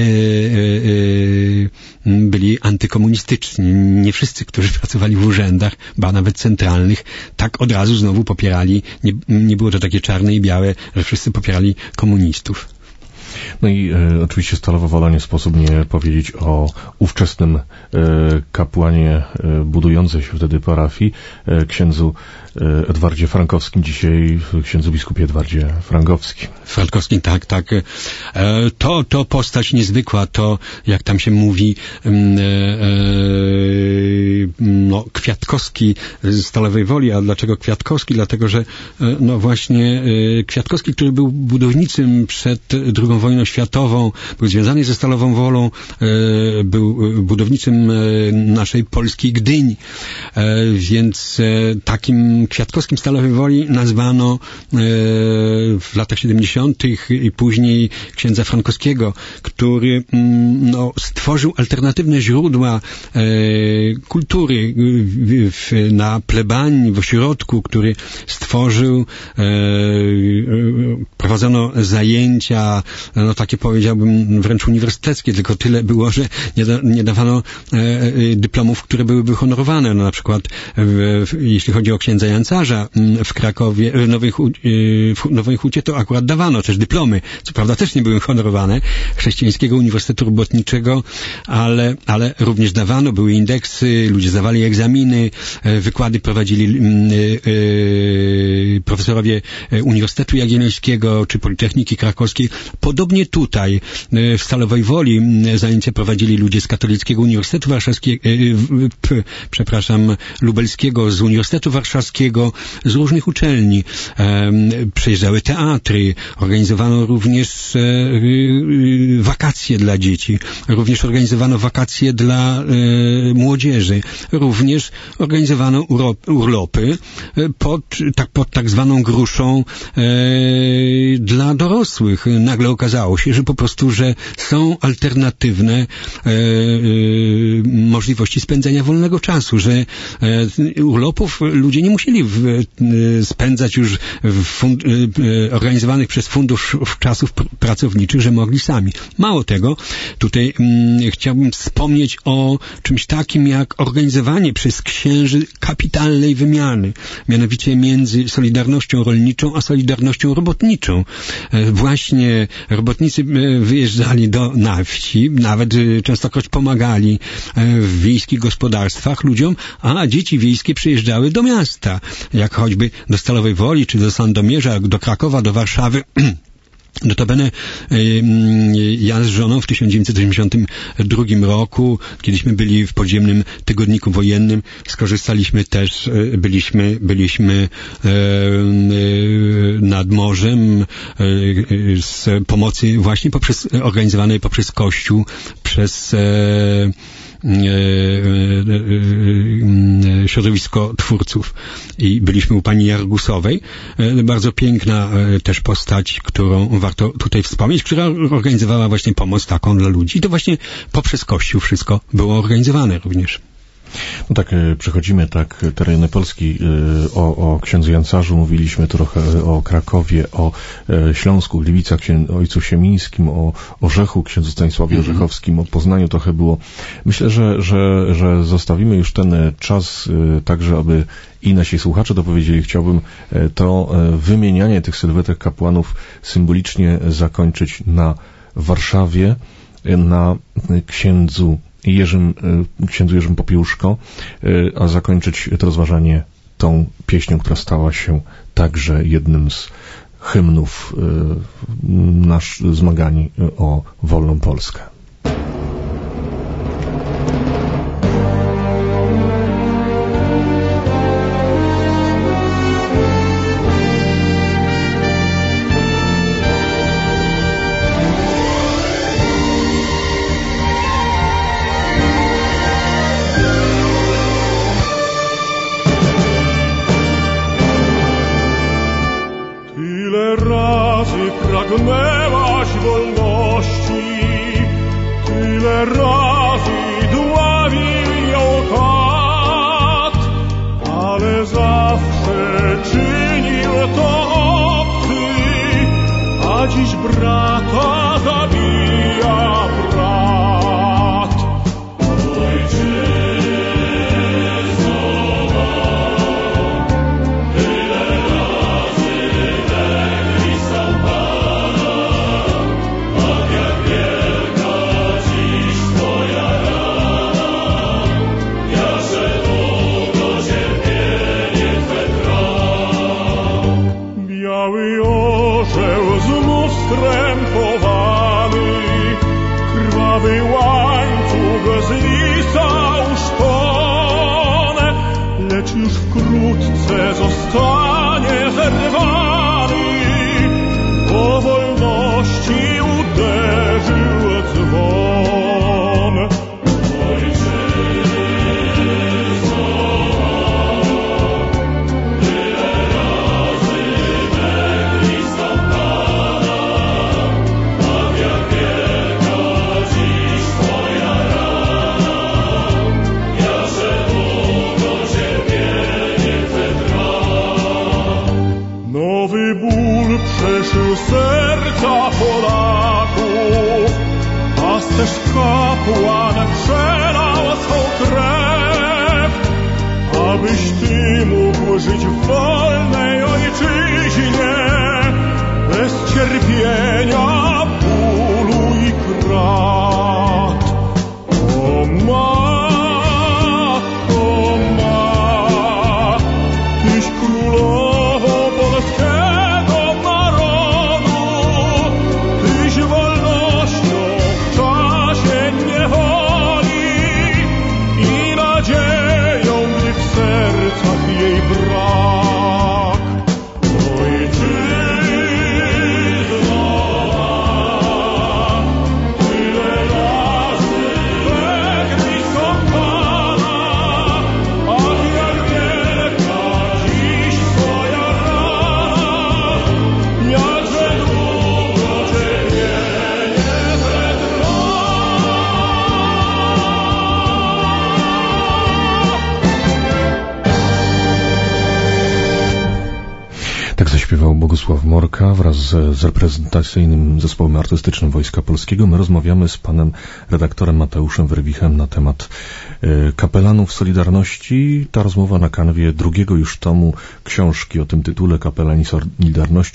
byli antykomunistyczni. Nie wszyscy, którzy pracowali w urzędach, ba nawet centralnych, tak od razu znowu popierali, nie było to takie czarne i białe, że wszyscy popierali komunistów. No i oczywiście Stalowa Wola nie sposób nie powiedzieć o ówczesnym kapłanie budującej się wtedy parafii, księdzu Edwardzie Frankowskim, dzisiaj księdzu biskupie Edwardzie Frankowskim. Frankowskim, tak. To postać niezwykła, to jak tam się mówi Kwiatkowski z Stalowej Woli. A dlaczego Kwiatkowski? Dlatego, że właśnie Kwiatkowski, który był budowniczym przed II wojną światową, był związany ze Stalową Wolą, był budowniczym naszej polskiej Gdyni, więc takim Kwiatkowskim Stalowej Woli nazwano w latach 70. i później księdza Frankowskiego, który stworzył alternatywne źródła kultury na plebanii, w ośrodku, który stworzył, prowadzono zajęcia, dawano takie, powiedziałbym, wręcz uniwersyteckie, tylko tyle było, że nie dawano dyplomów, które byłyby honorowane. No, na przykład jeśli chodzi o księdza Jancarza w Krakowie, w Nowej Hucie, to akurat dawano też dyplomy. Co prawda też nie były honorowane, Chrześcijańskiego Uniwersytetu Robotniczego, ale również dawano, były indeksy, ludzie zdawali egzaminy, wykłady prowadzili profesorowie Uniwersytetu Jagiellońskiego czy Politechniki Krakowskiej. Podobnie tutaj w Stalowej Woli zajęcia prowadzili ludzie z Katolickiego Uniwersytetu Warszawskiego, Lubelskiego, z Uniwersytetu Warszawskiego, z różnych uczelni. Przyjeżdżały teatry, organizowano również wakacje dla dzieci, również organizowano wakacje dla młodzieży, również organizowano urlopy pod tak zwaną gruszą dla dorosłych. Nagle okazało się, że po prostu, że są alternatywne możliwości spędzenia wolnego czasu, że urlopów ludzie nie musieli spędzać już organizowanych przez Fundusz Czasów Pracowniczych, że mogli sami. Mało tego, tutaj chciałbym wspomnieć o czymś takim jak organizowanie przez księży kapitalnej wymiany, mianowicie między Solidarnością Rolniczą a Solidarnością Robotniczą. Właśnie robotnicy wyjeżdżali na wsi, nawet częstokroć pomagali w wiejskich gospodarstwach ludziom, a dzieci wiejskie przyjeżdżały do miasta, jak choćby do Stalowej Woli, czy do Sandomierza, do Krakowa, do Warszawy. Notabene ja z żoną w 1982 roku, kiedyśmy byli w podziemnym tygodniku wojennym, skorzystaliśmy też, byliśmy nad morzem z pomocy właśnie organizowanej poprzez Kościół, przez środowisko twórców i byliśmy u pani Jargusowej. Bardzo piękna też postać, którą warto tutaj wspomnieć, która organizowała właśnie pomoc taką dla ludzi. I to właśnie poprzez Kościół wszystko było organizowane również. No tak, przechodzimy te rejony Polski. O księdzu Jancarzu mówiliśmy trochę, o Krakowie, o Śląsku, Gliwicach, ojcu Siemińskim, o Orzechu, księdzu Stanisławie Orzechowskim, o Poznaniu trochę było. Myślę, że zostawimy już ten czas także, aby i nasi słuchacze dopowiedzieli. Chciałbym to wymienianie tych sylwetek kapłanów symbolicznie zakończyć na Warszawie, na księdzu Jerzym Popiełuszko, a zakończyć to rozważanie tą pieśnią, która stała się także jednym z hymnów zmagań o wolną Polskę. Pragnęłaś wolności, tyle razy dławił ją kat, ale zawsze czynił to obcy, a dziś brata zabija brat. Skrępowany, krwawy łańcuch zwisał szpon, lecz już wkrótce zostanie zerwany, po wolności uderzył dzwon. Nowy byś ty mógł żyć w wolnej ojczyźnie, bez cierpienia, bólu i krat. O ma, tyś królową polskiego narodu, tyś wolnością w czasie niewoli i nadzieją, gdy w sercach jej brak. Tak zaśpiewał Bogusław Morka wraz z reprezentacyjnym zespołem artystycznym Wojska Polskiego. My rozmawiamy z panem redaktorem Mateuszem Werbichem na temat kapelanów Solidarności. Ta rozmowa na kanwie drugiego już tomu książki o tym tytule Kapelani Solidarności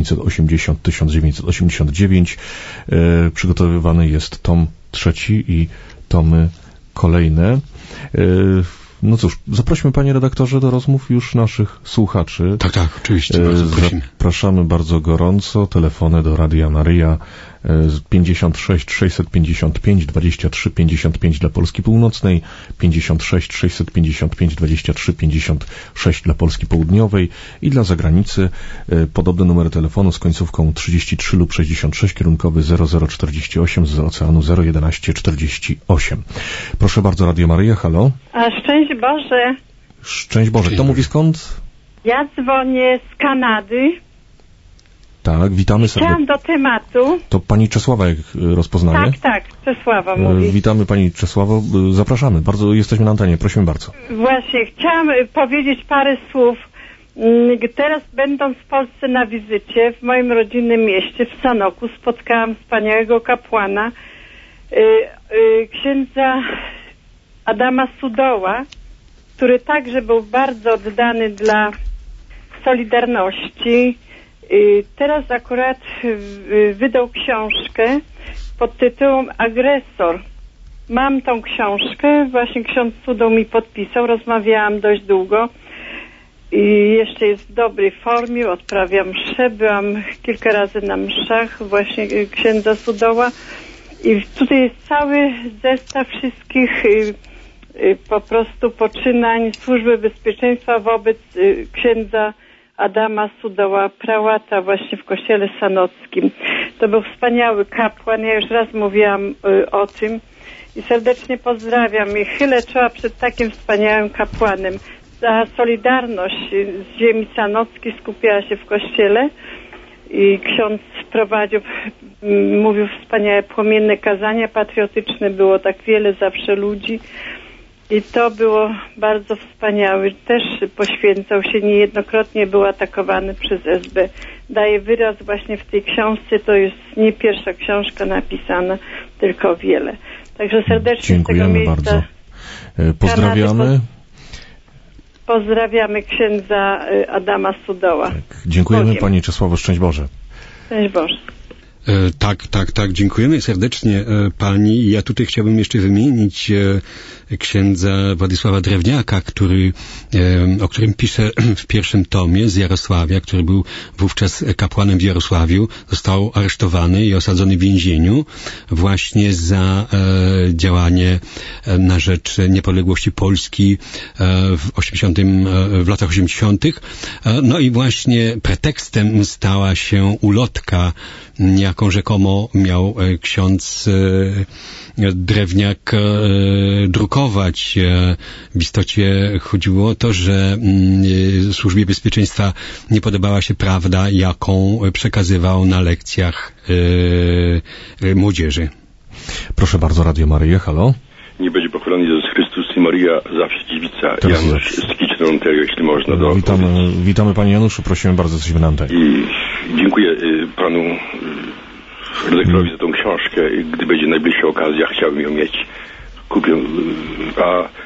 1980-1989. Przygotowywany jest tom trzeci i tomy kolejne. No cóż, zaprośmy, panie redaktorze, do rozmów już naszych słuchaczy. Tak, oczywiście, bardzo prosimy. Zapraszamy bardzo gorąco. Telefony do Radia Maryja 56 655 23 55 dla Polski Północnej, 56 655 23 56 dla Polski Południowej i dla zagranicy podobny numer telefonu z końcówką 33 lub 66, kierunkowy 0048 z oceanu 01148. Proszę bardzo, Radio Maryja, halo. A szczęść Boże. Szczęść Boże. Kto mówi skąd? Ja dzwonię z Kanady. Tak, witamy serdecznie. Chciałam do tematu. To pani Czesława, jak rozpoznaje? Tak, Czesława mówi. Witamy pani Czesławo, zapraszamy. Bardzo jesteśmy na antenie, prosimy bardzo. Właśnie, chciałam powiedzieć parę słów. Teraz, będąc w Polsce na wizycie, w moim rodzinnym mieście, w Sanoku, spotkałam wspaniałego kapłana, księdza Adama Sudoła, który także był bardzo oddany dla Solidarności. Teraz akurat wydał książkę pod tytułem Agresor. Mam tą książkę, właśnie ksiądz Sudoł mi podpisał, rozmawiałam dość długo i jeszcze jest w dobrej formie, odprawiam mszę, byłam kilka razy na mszach właśnie księdza Sudoła i tutaj jest cały zestaw wszystkich po prostu poczynań Służby Bezpieczeństwa wobec księdza Adama Sudoła, prałata właśnie w kościele sanockim. To był wspaniały kapłan, ja już raz mówiłam o tym i serdecznie pozdrawiam i chylę czoła przed takim wspaniałym kapłanem. Ta solidarność z ziemi sanockiej skupiała się w kościele i ksiądz prowadził, mówił wspaniałe płomienne kazania patriotyczne, było tak wiele zawsze ludzi. I to było bardzo wspaniałe. Też poświęcał się, niejednokrotnie był atakowany przez SB. Daje wyraz właśnie w tej książce, to jest nie pierwsza książka napisana, tylko wiele. Także serdecznie dziękujemy z tego miejsca bardzo. Pozdrawiamy. Pozdrawiamy księdza Adama Sudoła. Tak, dziękujemy pani Czesławo, szczęść Boże. Szczęść Boże. Tak, dziękujemy serdecznie pani. Ja tutaj chciałbym jeszcze wymienić księdza Władysława Drewniaka, o którym piszę w pierwszym tomie z Jarosławia, który był wówczas kapłanem w Jarosławiu. Został aresztowany i osadzony w więzieniu właśnie za działanie na rzecz niepodległości Polski w latach 80. No i właśnie pretekstem stała się ulotka, jaką rzekomo miał ksiądz Drewniak drukować. W istocie chodziło o to, że Służbie Bezpieczeństwa nie podobała się prawda, jaką przekazywał na lekcjach młodzieży. Proszę bardzo, Radio Maryja, halo. Nie będzie pochwalony Jezus Chrystus i Maria, zawsze dziewica. Janusz z Kiczną, jeśli można. Witamy panie Januszu, prosimy bardzo, jesteśmy na antenie. I dziękuję panu redaktorowi za tą książkę. Gdy będzie najbliższa okazja, chciałbym ją mieć. Kupię. A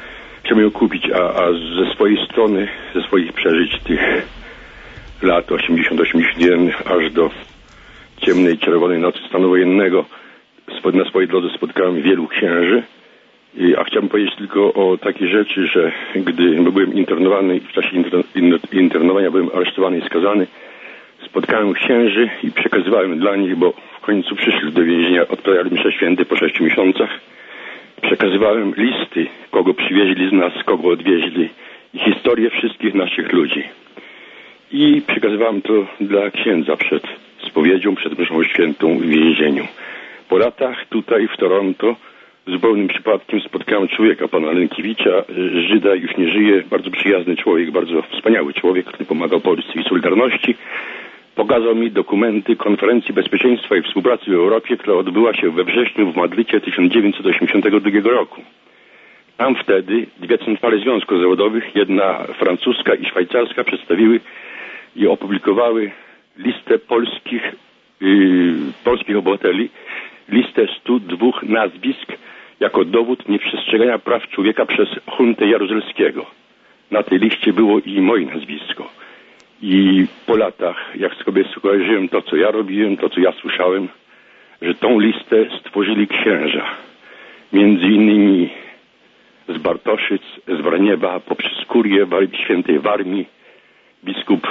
chcemy ją kupić, a ze swojej strony, ze swoich przeżyć tych lat 80-81 aż do ciemnej, czerwonej nocy stanu wojennego na swojej drodze spotkałem wielu księży, a chciałbym powiedzieć tylko o takiej rzeczy, że gdy byłem internowany i w czasie internowania byłem aresztowany i skazany, spotkałem księży i przekazywałem dla nich, bo w końcu przyszli do więzienia, odprawiali msze święte po 6 miesiącach. Przekazywałem listy, kogo przywieźli z nas, kogo odwieźli i historię wszystkich naszych ludzi. I przekazywałem to dla księdza przed spowiedzią, przed mszą świętą w więzieniu. Po latach tutaj w Toronto zupełnym przypadkiem spotkałem człowieka, pana Lękiewicza, Żyda, już nie żyje, bardzo przyjazny człowiek, bardzo wspaniały człowiek, który pomagał Polsce i Solidarności. Pokazał mi dokumenty Konferencji Bezpieczeństwa i Współpracy w Europie, która odbyła się we wrześniu w Madrycie 1982 roku. Tam wtedy dwie centrale związków zawodowych, jedna francuska i szwajcarska, przedstawiły i opublikowały listę polskich obywateli, listę 102 nazwisk jako dowód nieprzestrzegania praw człowieka przez Juntę Jaruzelskiego. Na tej liście było i moje nazwisko. I po latach, jak sobie skojarzyłem to, co ja robiłem, to, co ja słyszałem, że tą listę stworzyli księża. Między innymi z Bartoszyc, z Wrniewa, poprzez kurię świętej Warmii, biskup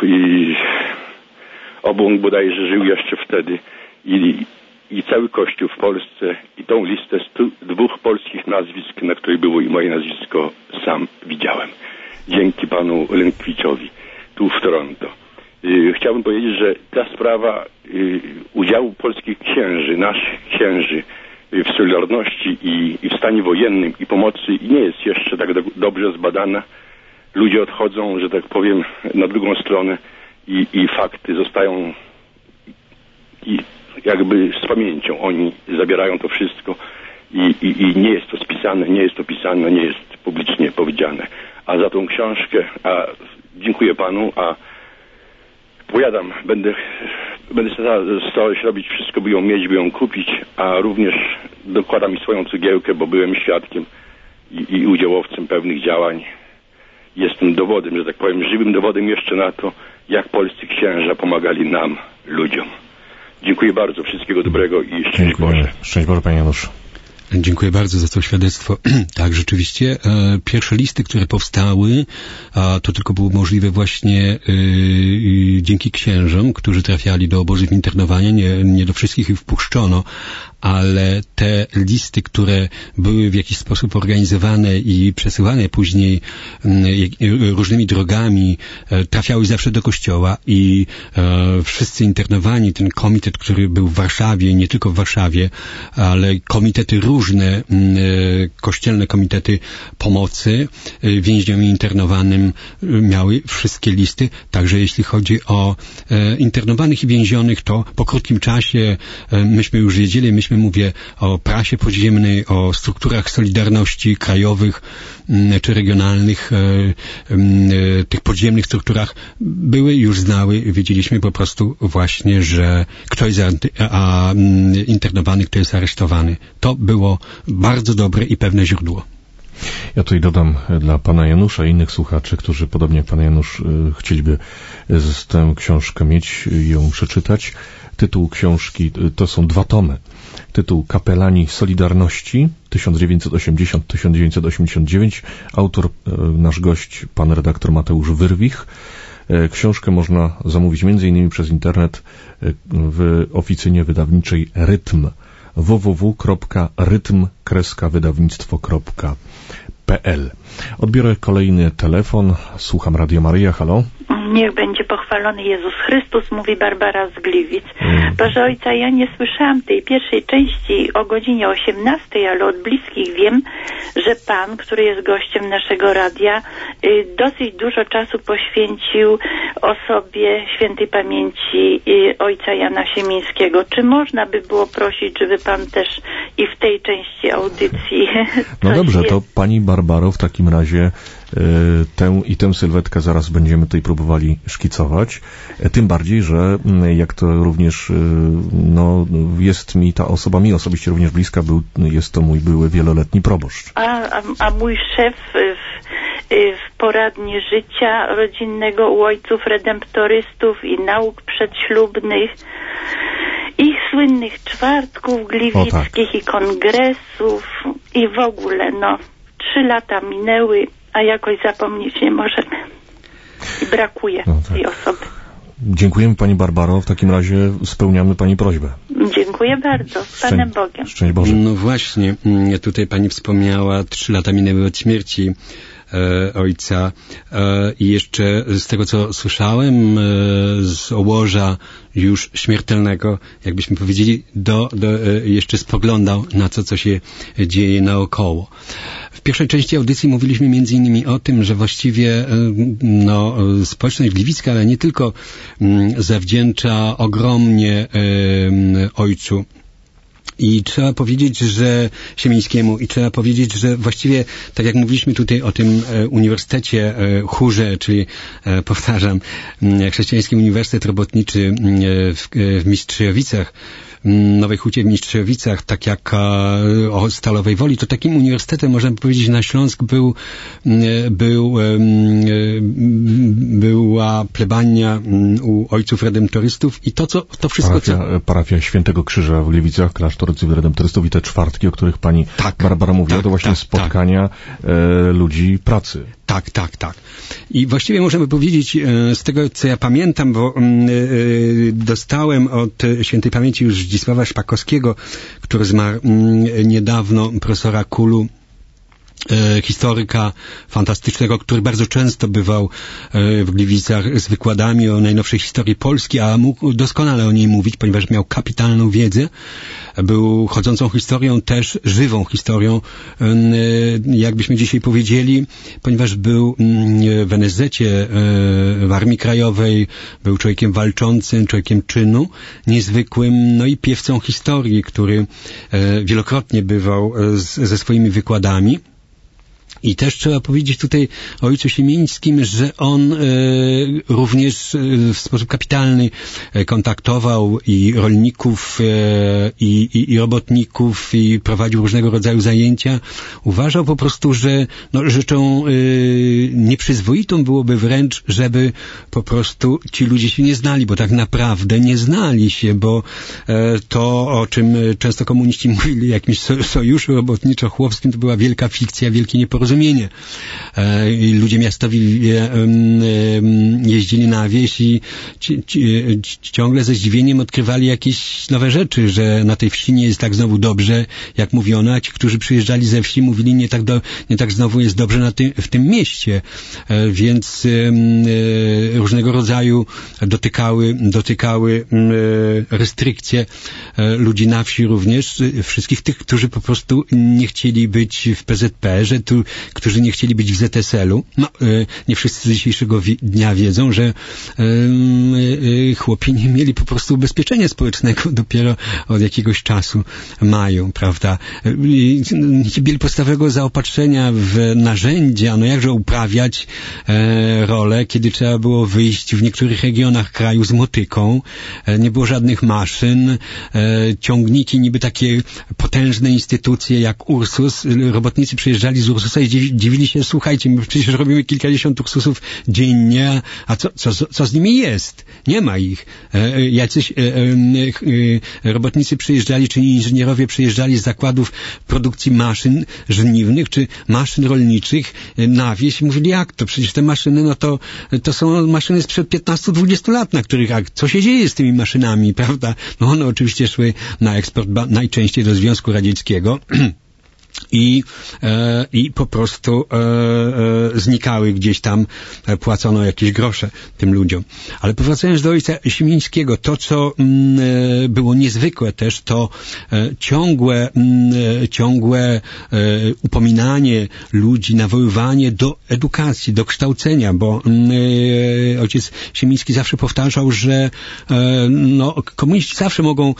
Obłąk bodajże żył jeszcze wtedy i cały Kościół w Polsce i tą listę 102 polskich nazwisk, na której było i moje nazwisko, sam widziałem. Dzięki panu Lękwiczowi tu w Toronto. Chciałbym powiedzieć, że ta sprawa udziału polskich księży, naszych księży w Solidarności i w stanie wojennym i pomocy nie jest jeszcze tak dobrze zbadana. Ludzie odchodzą, że tak powiem, na drugą stronę i fakty zostają jakby z pamięcią. Oni zabierają to wszystko i nie jest to spisane, nie jest to pisane, nie jest publicznie powiedziane. A za tą książkę, dziękuję panu, powiadam, będę starał się robić wszystko, by ją mieć, by ją kupić, a również dokładam swoją cegiełkę, bo byłem świadkiem i udziałowcem pewnych działań. Jestem dowodem, że tak powiem, żywym dowodem jeszcze na to, jak polscy księża pomagali nam, ludziom. Dziękuję bardzo, wszystkiego dobrego i szczęść Boże. Szczęść Boże, panie Janusz. Dziękuję bardzo za to świadectwo. Tak, rzeczywiście pierwsze listy, które powstały, to tylko było możliwe właśnie dzięki księżom, którzy trafiali do obozów internowania. Nie do wszystkich ich wpuszczono, ale te listy, które były w jakiś sposób organizowane i przesyłane później różnymi drogami, trafiały zawsze do kościoła i wszyscy internowani, ten komitet, który był w Warszawie, nie tylko w Warszawie, ale komitety różne, kościelne komitety pomocy więźniom internowanym miały wszystkie listy. Także jeśli chodzi o internowanych i więzionych, to po krótkim czasie myśmy już wiedzieli, mówię o prasie podziemnej, o strukturach Solidarności krajowych czy regionalnych, tych podziemnych strukturach były, już znały, wiedzieliśmy po prostu właśnie, że kto jest internowany, kto jest aresztowany. To było bardzo dobre i pewne źródło. Ja tutaj dodam dla pana Janusza i innych słuchaczy, którzy podobnie jak pan Janusz chcieliby tę książkę mieć, ją przeczytać. Tytuł książki to są 2 tomy. Tytuł Kapelani Solidarności 1980-1989. Autor, nasz gość, pan redaktor Mateusz Wyrwich. Książkę można zamówić m.in. przez internet w oficynie wydawniczej Rytm. www.rytm-wydawnictwo.pl. Odbiorę kolejny telefon. Słucham Radio Maryja. Halo? Niech będzie pochwalony Jezus Chrystus, mówi Barbara z Gliwic. Boże Ojca, ja nie słyszałam tej pierwszej części o godzinie 18, ale od bliskich wiem, że Pan, który jest gościem naszego radia, dosyć dużo czasu poświęcił osobie świętej pamięci Ojca Jana Siemińskiego. Czy można by było prosić, żeby Pan też i w tej części audycji. No dobrze, jest. to pani Barbaro, w takim razie tę sylwetkę zaraz będziemy tutaj próbowali szkicować. Tym bardziej, że jak to również jest mi ta osoba, mi osobiście również bliska, jest to mój były wieloletni proboszcz. A mój szef w poradni życia rodzinnego u ojców redemptorystów i nauk przedślubnych i słynnych czwartków gliwickich i kongresów i w ogóle 3 lata minęły, a jakoś zapomnieć nie możemy i brakuje tej osoby. Dziękujemy pani Barbaro, w takim razie spełniamy pani prośbę. Dziękuję bardzo, z Panem Bogiem. Szczęść Boże. No właśnie, tutaj pani wspomniała, 3 lata minęły od śmierci ojca i jeszcze z tego, co słyszałem z ołoża już śmiertelnego, jakbyśmy powiedzieli, jeszcze spoglądał na to, co się dzieje naokoło. W pierwszej części audycji mówiliśmy między innymi o tym, że właściwie społeczność gliwicka, ale nie tylko, zawdzięcza ogromnie ojcu. I trzeba powiedzieć, że Siemińskiemu, i trzeba powiedzieć, że właściwie, tak jak mówiliśmy tutaj o tym uniwersytecie, chórze, czyli powtarzam, Chrześcijański Uniwersytet Robotniczy w Mistrzejowicach, Nowej Hucie w Mistrzejowicach, tak jak o Stalowej Woli, to takim uniwersytetem, można powiedzieć, na Śląsk była plebania u ojców redemptorystów i to wszystko... Parafia Świętego Krzyża w Gliwicach, klasztor ojców redemptorystów i te czwartki, o których pani Barbara mówiła, to właśnie spotkania ludzi pracy. Tak. I właściwie możemy powiedzieć, z tego, co ja pamiętam, bo dostałem od świętej pamięci już Zdzisława Szpakowskiego, który zmarł niedawno, profesora Kulu, historyka fantastycznego, który bardzo często bywał w Gliwicach z wykładami o najnowszej historii Polski, a mógł doskonale o niej mówić, ponieważ miał kapitalną wiedzę. Był chodzącą historią, też żywą historią, jakbyśmy dzisiaj powiedzieli, ponieważ był w NSZ-cie, w Armii Krajowej, był człowiekiem walczącym, człowiekiem czynu, niezwykłym, no i piewcą historii, który wielokrotnie bywał ze swoimi wykładami. I też trzeba powiedzieć tutaj o ojcu Siemińskim, że on również w sposób kapitalny kontaktował i rolników, i robotników, i prowadził różnego rodzaju zajęcia. Uważał po prostu, że rzeczą nieprzyzwoitą byłoby wręcz, żeby po prostu ci ludzie się nie znali, bo tak naprawdę nie znali się, bo to, o czym często komuniści mówili, jakimś sojuszu robotniczo-chłopskim, to była wielka fikcja, wielkie nieporozumienie. Ludzie miastowi jeździli na wieś i ciągle ze zdziwieniem odkrywali jakieś nowe rzeczy, że na tej wsi nie jest tak znowu dobrze, jak mówiono, a ci, którzy przyjeżdżali ze wsi, mówili, nie tak znowu jest dobrze w tym mieście. Więc różnego rodzaju dotykały restrykcje ludzi na wsi również, wszystkich tych, którzy po prostu nie chcieli być w PZP, którzy nie chcieli być w ZSL-u. Nie wszyscy z dzisiejszego dnia wiedzą, że chłopi nie mieli po prostu ubezpieczenia społecznego, dopiero od jakiegoś czasu mają, prawda? Nie mieli podstawowego zaopatrzenia w narzędzia, jakże uprawiać rolę, kiedy trzeba było wyjść w niektórych regionach kraju z motyką, nie było żadnych maszyn, ciągniki, niby takie potężne instytucje jak Ursus, robotnicy przyjeżdżali z Ursusa i dziwili się, słuchajcie, my przecież robimy kilkadziesiąt Ursusów dziennie, a co z nimi jest? Nie ma ich. Jacyś robotnicy przyjeżdżali, czy inżynierowie przyjeżdżali z zakładów produkcji maszyn żniwnych, czy maszyn rolniczych na wieś. Mówili, jak to? Przecież te maszyny, to są maszyny sprzed 15-20 lat, na których, co się dzieje z tymi maszynami, prawda? One oczywiście szły na eksport najczęściej do Związku Radzieckiego. i po prostu znikały gdzieś tam, płacono jakieś grosze tym ludziom. Ale powracając do ojca Siemińskiego, to co było niezwykłe też, to ciągłe upominanie ludzi, nawoływanie do edukacji, do kształcenia, bo ojciec Siemiński zawsze powtarzał, że komuniści zawsze mogą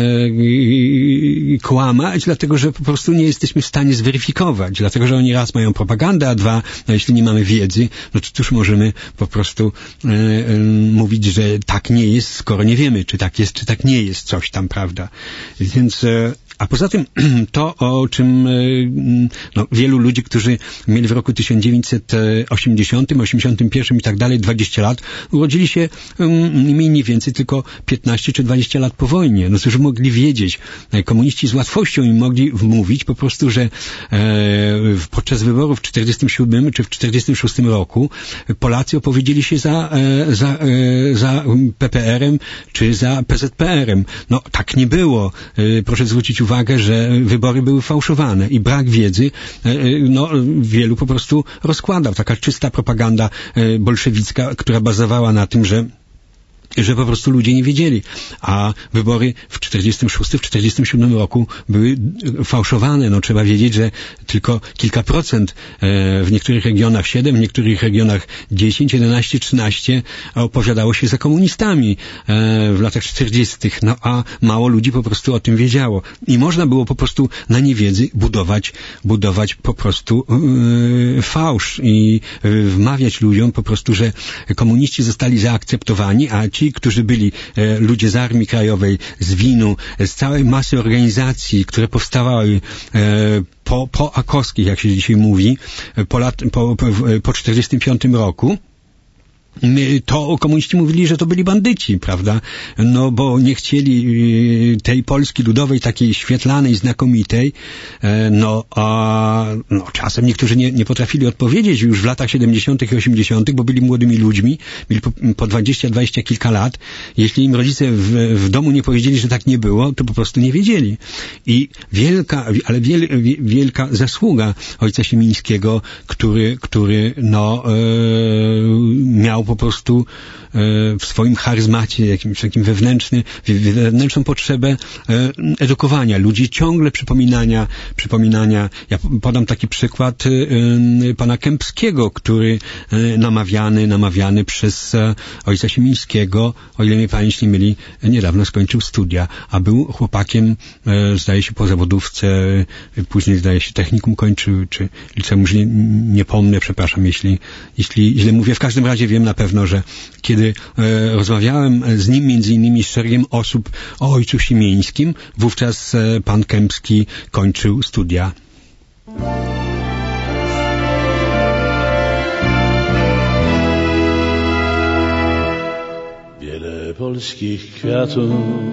kłamać, dlatego że po prostu nie jesteśmy w stanie zweryfikować, dlatego że oni raz mają propagandę, a dwa, jeśli nie mamy wiedzy, to cóż możemy po prostu mówić, że tak nie jest, skoro nie wiemy, czy tak jest, czy tak nie jest, coś tam, prawda? Więc a poza tym to, o czym wielu ludzi, którzy mieli w roku 1980, 81 i tak dalej 20 lat, urodzili się nie mniej, nie więcej, tylko 15 czy 20 lat po wojnie. No cóż mogli wiedzieć? Komuniści z łatwością im mogli wmówić po prostu, że podczas wyborów w 47 czy w 46 roku Polacy opowiedzieli się za PPR-em czy za PZPR-em. No tak nie było. Proszę zwrócić uwagę, że wybory były fałszowane i brak wiedzy wielu po prostu rozkładał. Taka czysta propaganda bolszewicka, która bazowała na tym, że po prostu ludzie nie wiedzieli. A wybory w 46, w 47 roku były fałszowane. No trzeba wiedzieć, że tylko kilka procent, w niektórych regionach 7, w niektórych regionach 10, 11, 13 opowiadało się za komunistami w latach 40. No a mało ludzi po prostu o tym wiedziało. I można było po prostu na niewiedzy budować po prostu fałsz i wmawiać ludziom po prostu, że komuniści zostali zaakceptowani, a ci, którzy byli ludzie z Armii Krajowej, z WIN-u, z całej masy organizacji, które powstawały po akowskich, jak się dzisiaj mówi, po 45 roku, to komuniści mówili, że to byli bandyci, prawda? No bo nie chcieli tej Polski Ludowej, takiej świetlanej, znakomitej. Czasem niektórzy nie potrafili odpowiedzieć już w latach 70. i 80., bo byli młodymi ludźmi, mieli po 20 kilka lat. Jeśli im rodzice w domu nie powiedzieli, że tak nie było, to po prostu nie wiedzieli. I wielka zasługa ojca Siemińskiego, który miał po prostu w swoim charyzmacie, jakimś takim wewnętrzną potrzebę edukowania ludzi, ciągle przypominania. Ja podam taki przykład pana Kępskiego, który namawiany przez ojca Siemińskiego, o ile mnie pamięć nie myli, niedawno skończył studia, a był chłopakiem, zdaje się, po zawodówce, później zdaje się technikum kończył, czy liceum, już nie pomnę, przepraszam, jeśli źle mówię. W każdym razie wiem na pewno, że kiedy rozmawiałem z nim, między innymi z szeregiem osób o ojcu Siemińskim, wówczas pan Kępski kończył studia. Wiele polskich kwiatów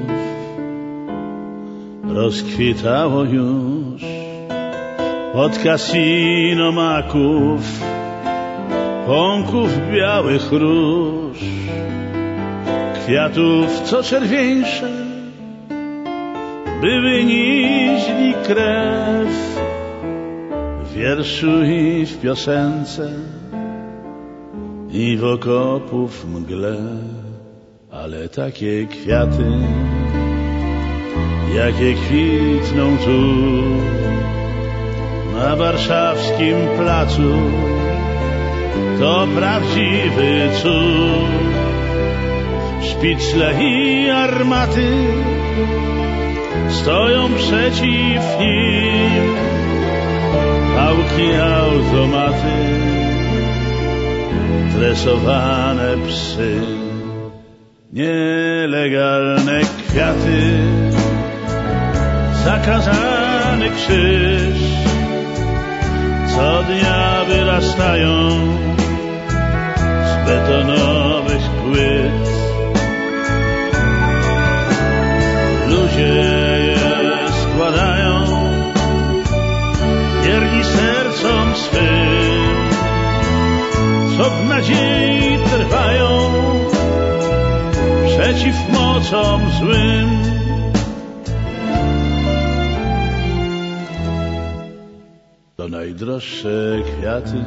rozkwitało już pod kasino maków, pąków białych róż, kwiatów co czerwieńsze, by wynieśli krew w wierszu i w piosence i w okopów mgle. Ale takie kwiaty, jakie kwitną tu na warszawskim placu, to prawdziwy cud. Szpicle i armaty stoją przeciw nim, pałki, automaty, tresowane psy, nielegalne kwiaty, zakazany krzyż, co dnia wyrastają z betonowych płyt. Ludzie je składają, wierni sercom swym, co w nadziei trwają przeciw mocom złym. najdroższe kwiaty,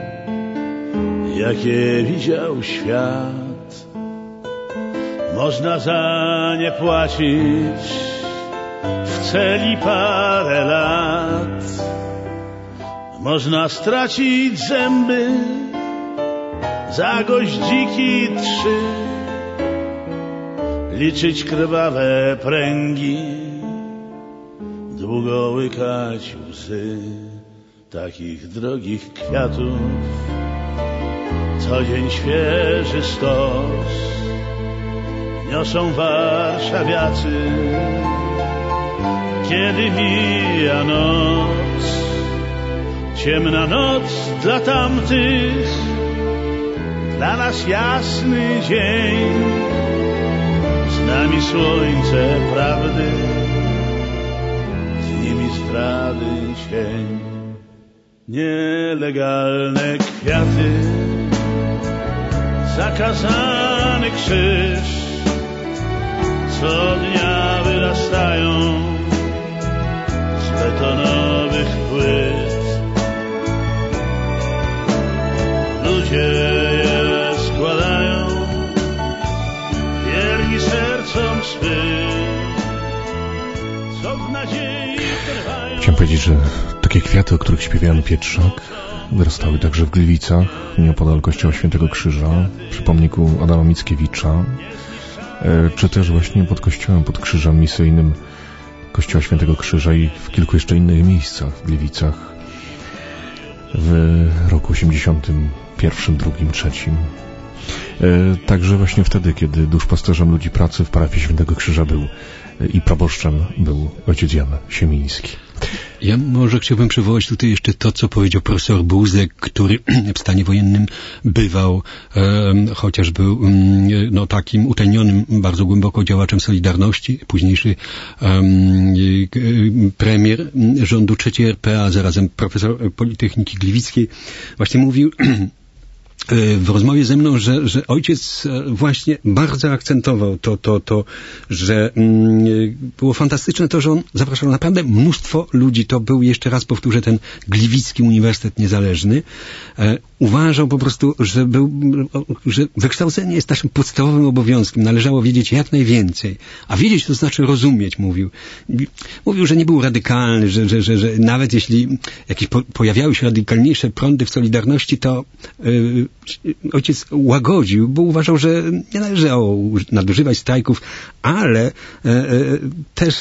jakie widział świat. Można za nie płacić w celi parę lat. Można stracić zęby za goździki 3, liczyć krwawe pręgi, długo łykać łzy takich drogich kwiatów. Co dzień świeży stos niosą warszawiacy, kiedy mija noc, ciemna noc dla tamtych, dla nas jasny dzień, z nami słońce prawdy, z nimi zdrady cień. Nielegalne kwiaty, zakazany krzyż, co dnia wyrastają z betonowych płyt. Ludzie je składają, wierni sercom swym, co w nadziei trwają. Chciałem powiedzieć, że takie kwiaty, o których śpiewał Jan Pietrzak, wyrastały także w Gliwicach, nieopodal kościoła Świętego Krzyża, przy pomniku Adama Mickiewicza, czy też właśnie pod kościołem, pod krzyżem misyjnym kościoła Świętego Krzyża i w kilku jeszcze innych miejscach w Gliwicach w roku 81, 2, 3. Także właśnie wtedy, kiedy duszpasterzem ludzi pracy w parafii Świętego Krzyża był i proboszczem był ojciec Jan Siemiński. Ja może chciałbym przywołać tutaj jeszcze to, co powiedział profesor Buzek, który w stanie wojennym bywał, chociaż był no, takim utajnionym bardzo głęboko działaczem Solidarności, późniejszy premier rządu III RP, a zarazem profesor Politechniki Gliwickiej, właśnie mówił w rozmowie ze mną, że ojciec właśnie bardzo akcentował to, że było fantastyczne to, że on zapraszał naprawdę mnóstwo ludzi. To był, jeszcze raz powtórzę, ten Gliwicki Uniwersytet Niezależny. Uważał po prostu, że wykształcenie jest naszym podstawowym obowiązkiem. Należało wiedzieć jak najwięcej. A wiedzieć to znaczy rozumieć, mówił. Mówił, że nie był radykalny, że nawet jeśli jakieś pojawiały się radykalniejsze prądy w Solidarności, to ojciec łagodził, bo uważał, że nie należało nadużywać strajków, ale też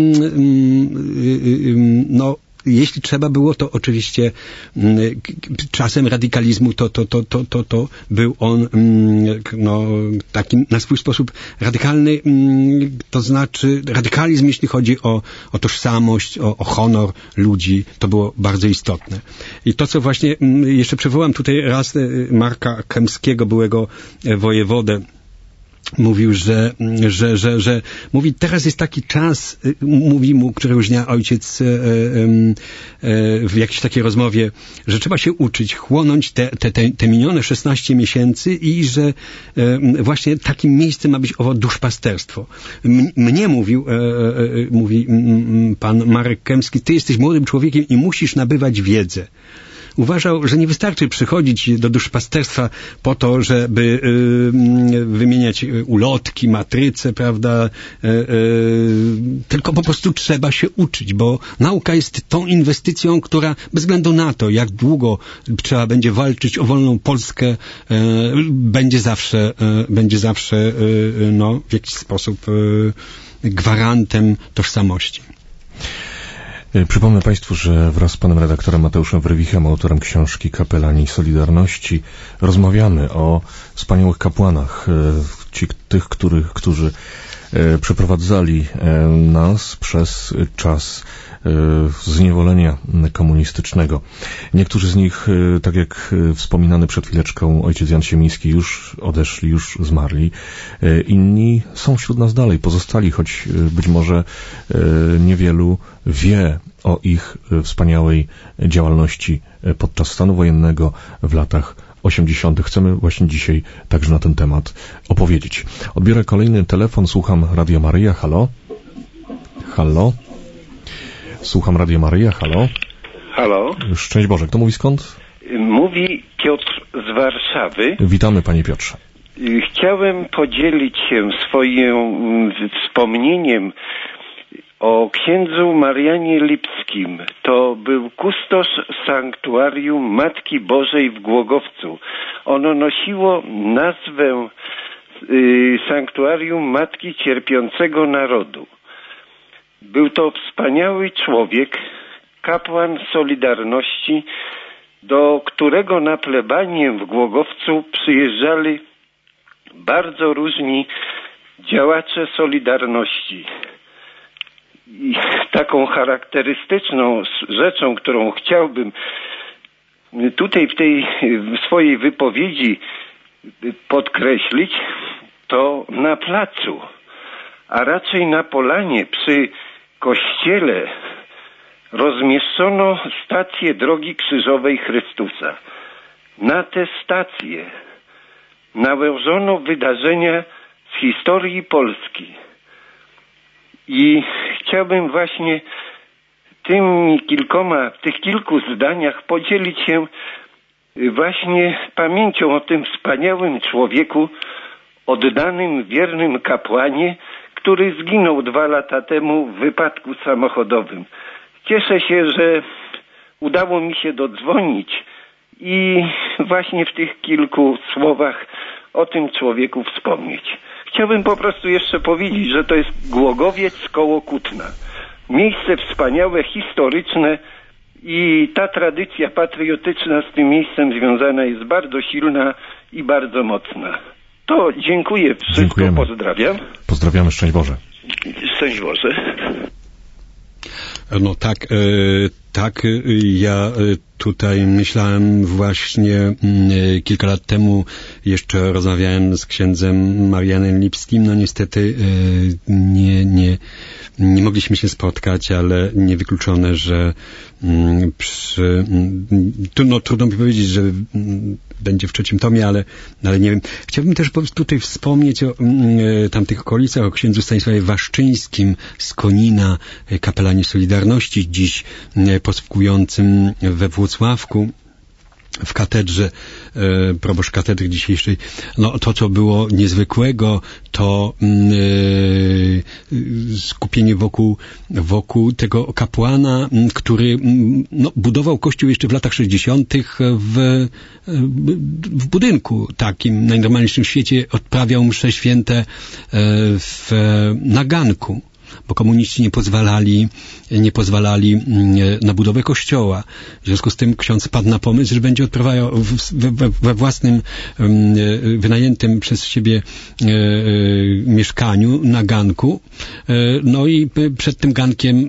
no jeśli trzeba było, to oczywiście czasem radykalizmu to był on no, takim na swój sposób radykalny, to znaczy radykalizm, jeśli chodzi o tożsamość, o honor ludzi, to było bardzo istotne. I to, co właśnie jeszcze przywołam tutaj raz Marka Kępskiego, byłego wojewodę, mówił, że mówi, teraz jest taki czas, mówi mu któregoś dnia ojciec w jakiejś takiej rozmowie, że trzeba się uczyć, chłonąć te minione 16 miesięcy i że właśnie takim miejscem ma być owo duszpasterstwo. Mnie mówi pan Marek Kępski, ty jesteś młodym człowiekiem i musisz nabywać wiedzę. Uważał, że nie wystarczy przychodzić do duszpasterstwa po to, żeby wymieniać ulotki, matryce, prawda, tylko po prostu trzeba się uczyć, bo nauka jest tą inwestycją, która bez względu na to, jak długo trzeba będzie walczyć o wolną Polskę, będzie zawsze no, w jakiś sposób gwarantem tożsamości. Przypomnę Państwu, że wraz z panem redaktorem Mateuszem Wrywichem, autorem książki Kapelani Solidarności, rozmawiamy o wspaniałych kapłanach, tych, którzy przeprowadzali nas przez czas zniewolenia komunistycznego. Niektórzy z nich, tak jak wspominany przed chwileczką ojciec Jan Siemiński, już odeszli, już zmarli. Inni są wśród nas dalej, pozostali, choć być może niewielu wie o ich wspaniałej działalności podczas stanu wojennego w latach 80. Chcemy właśnie dzisiaj także na ten temat opowiedzieć. Odbiorę kolejny telefon, słucham Radia Maryja, halo? Halo? Słucham Radia Maryja, halo? Halo? Szczęść Boże. Kto mówi skąd? Mówi Piotr z Warszawy. Witamy, panie Piotrze. Chciałem podzielić się swoim wspomnieniem o księdzu Marianie Lipskim. To był kustosz sanktuarium Matki Bożej w Głogowcu. Ono nosiło nazwę Sanktuarium Matki Cierpiącego Narodu. Był to wspaniały człowiek, kapłan Solidarności, do którego na plebanię w Głogowcu przyjeżdżali bardzo różni działacze Solidarności. I taką charakterystyczną rzeczą, którą chciałbym tutaj w swojej wypowiedzi podkreślić, to na placu, a raczej na polanie przy kościele rozmieszczono stację Drogi Krzyżowej Chrystusa. Na tę stację nałożono wydarzenia z historii Polski. I chciałbym właśnie w tych kilku zdaniach podzielić się właśnie pamięcią o tym wspaniałym człowieku, oddanym, wiernym kapłanie, który zginął 2 lata temu w wypadku samochodowym. Cieszę się, że udało mi się dodzwonić i właśnie w tych kilku słowach o tym człowieku wspomnieć. Chciałbym po prostu jeszcze powiedzieć, że to jest Głogowiec koło Kutna. Miejsce wspaniałe, historyczne i ta tradycja patriotyczna z tym miejscem związana jest bardzo silna i bardzo mocna. To dziękuję. Wszystko pozdrawiam. Pozdrawiamy, szczęść Boże. Szczęść Boże. No tak, ja tutaj myślałem właśnie kilka lat temu, jeszcze rozmawiałem z księdzem Marianem Lipskim, no niestety nie mogliśmy się spotkać, ale niewykluczone, że trudno mi powiedzieć, że będzie w 3. tomie, ale nie wiem. Chciałbym też tutaj wspomnieć o tamtych okolicach, o księdzu Stanisławie Waszczyńskim z Konina, kapelanie Solidarności, dziś posługującym we Włocławku w katedrze, proboszcz katedry dzisiejszej. No to, co było niezwykłego, to skupienie wokół tego kapłana, który budował kościół jeszcze w latach 60. w budynku takim najnormalniejszym w świecie, odprawiał msze święte na ganku, bo komuniści nie pozwalali na budowę kościoła. W związku z tym ksiądz padł na pomysł, że będzie odprawiał we własnym wynajętym przez siebie mieszkaniu na ganku. No i przed tym gankiem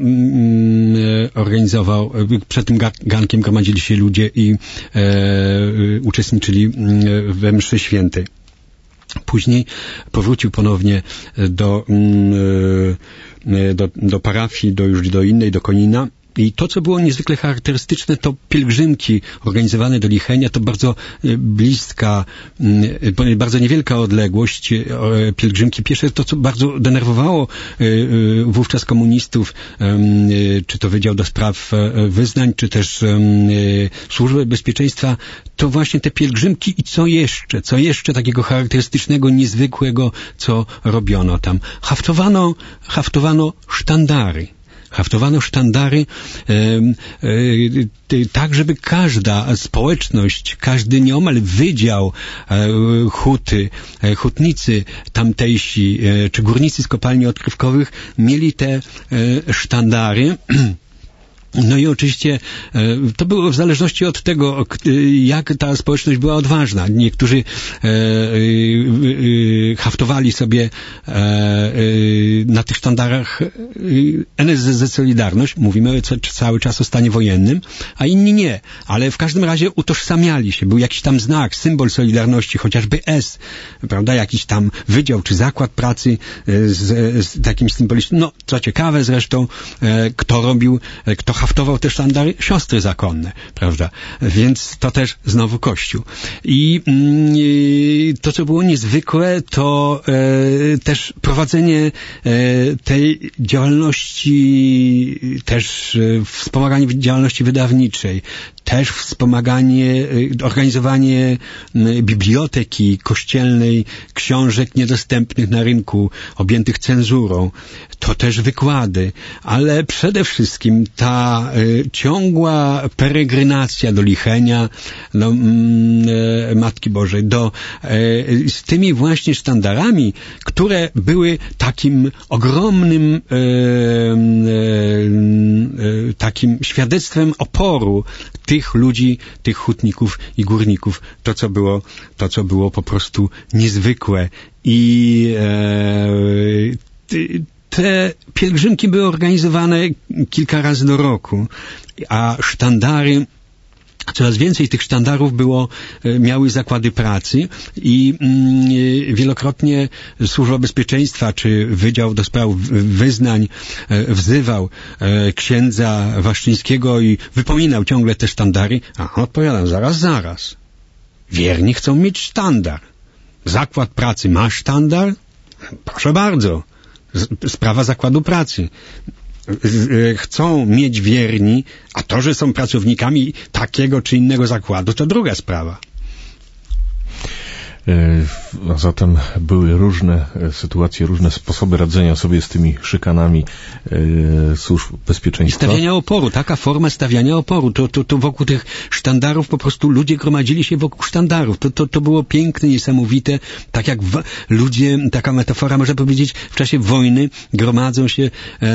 przed tym gankiem gromadzili się ludzie i uczestniczyli we mszy świętej. Później powrócił ponownie do parafii, już do innej, do Konina. I to, co było niezwykle charakterystyczne, to pielgrzymki organizowane do Lichenia, to bardzo bliska, bardzo niewielka odległość, pielgrzymki piesze, to, co bardzo denerwowało wówczas komunistów, czy to Wydział do Spraw Wyznań, czy też Służbę Bezpieczeństwa, to właśnie te pielgrzymki i co jeszcze takiego charakterystycznego, niezwykłego, co robiono tam. Haftowano sztandary. Haftowano sztandary tak, żeby każda społeczność, każdy nieomal wydział hutnicy tamtejsi, czy górnicy z kopalni odkrywkowych mieli te sztandary. No i oczywiście to było w zależności od tego, jak ta społeczność była odważna. Niektórzy haftowali sobie na tych sztandarach NSZZ Solidarność, mówimy cały czas o stanie wojennym, a inni nie. Ale w każdym razie utożsamiali się. Był jakiś tam znak, symbol Solidarności, chociażby S, prawda, jakiś tam wydział czy zakład pracy z takim symbolicznym. No, co ciekawe zresztą, kto haftował te sztandary? Siostry zakonne, prawda? Więc to też znowu Kościół. I to, co było niezwykłe, to to też prowadzenie tej działalności, też wspomaganie działalności wydawniczej, też wspomaganie, organizowanie biblioteki kościelnej, książek niedostępnych na rynku, objętych cenzurą, to też wykłady, ale przede wszystkim ta ciągła peregrinacja do Lichenia, do Matki Bożej, z tymi właśnie sztandarami, które były takim ogromnym takim świadectwem oporu tych ludzi, tych hutników i górników, to co było po prostu niezwykłe. I te pielgrzymki były organizowane kilka razy do roku, a sztandary, coraz więcej tych sztandarów miały zakłady pracy i wielokrotnie Służba Bezpieczeństwa czy Wydział do Spraw Wyznań wzywał księdza Waszczyńskiego i wypominał ciągle te sztandary. A on odpowiadał, zaraz. Wierni chcą mieć sztandar. Zakład pracy ma sztandar? Proszę bardzo. Sprawa zakładu pracy. Chcą mieć wierni, a to, że są pracownikami takiego czy innego zakładu, to druga sprawa. A zatem były różne sytuacje, różne sposoby radzenia sobie z tymi szykanami służb bezpieczeństwa. I stawiania oporu, taka forma stawiania oporu. To wokół tych sztandarów po prostu ludzie gromadzili się wokół sztandarów. To było piękne, niesamowite. Tak jak ludzie, taka metafora można powiedzieć, w czasie wojny gromadzą się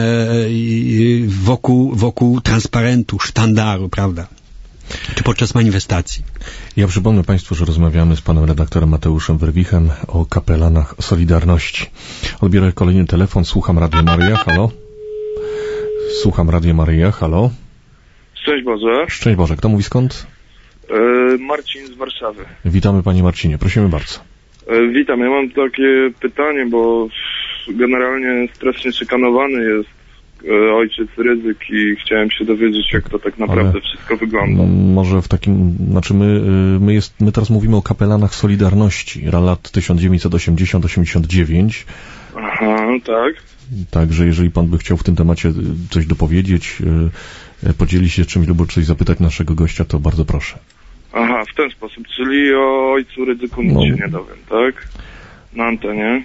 wokół transparentu, sztandaru, prawda? Czy podczas manifestacji. Ja przypomnę Państwu, że rozmawiamy z panem redaktorem Mateuszem Werwichem o kapelanach Solidarności. Odbiorę kolejny telefon. Słucham Radia Maryja. Halo? Słucham Radia Maryja. Halo? Szczęść Boże. Szczęść Boże. Kto mówi skąd? Marcin z Warszawy. Witamy panie Marcinie. Prosimy bardzo. Witam. Ja mam takie pytanie, bo generalnie strasznie szykanowany jest ojciec Rydzyk i chciałem się dowiedzieć, jak to tak naprawdę wszystko wygląda. Może w takim, znaczy my teraz mówimy o kapelanach Solidarności, lat 1980-89. Aha, tak. Także jeżeli pan by chciał w tym temacie coś dopowiedzieć, podzielić się czymś lub coś zapytać naszego gościa, to bardzo proszę. Aha, w ten sposób, czyli o ojcu Rydzyku nic się nie dowiem, tak? Na antenie.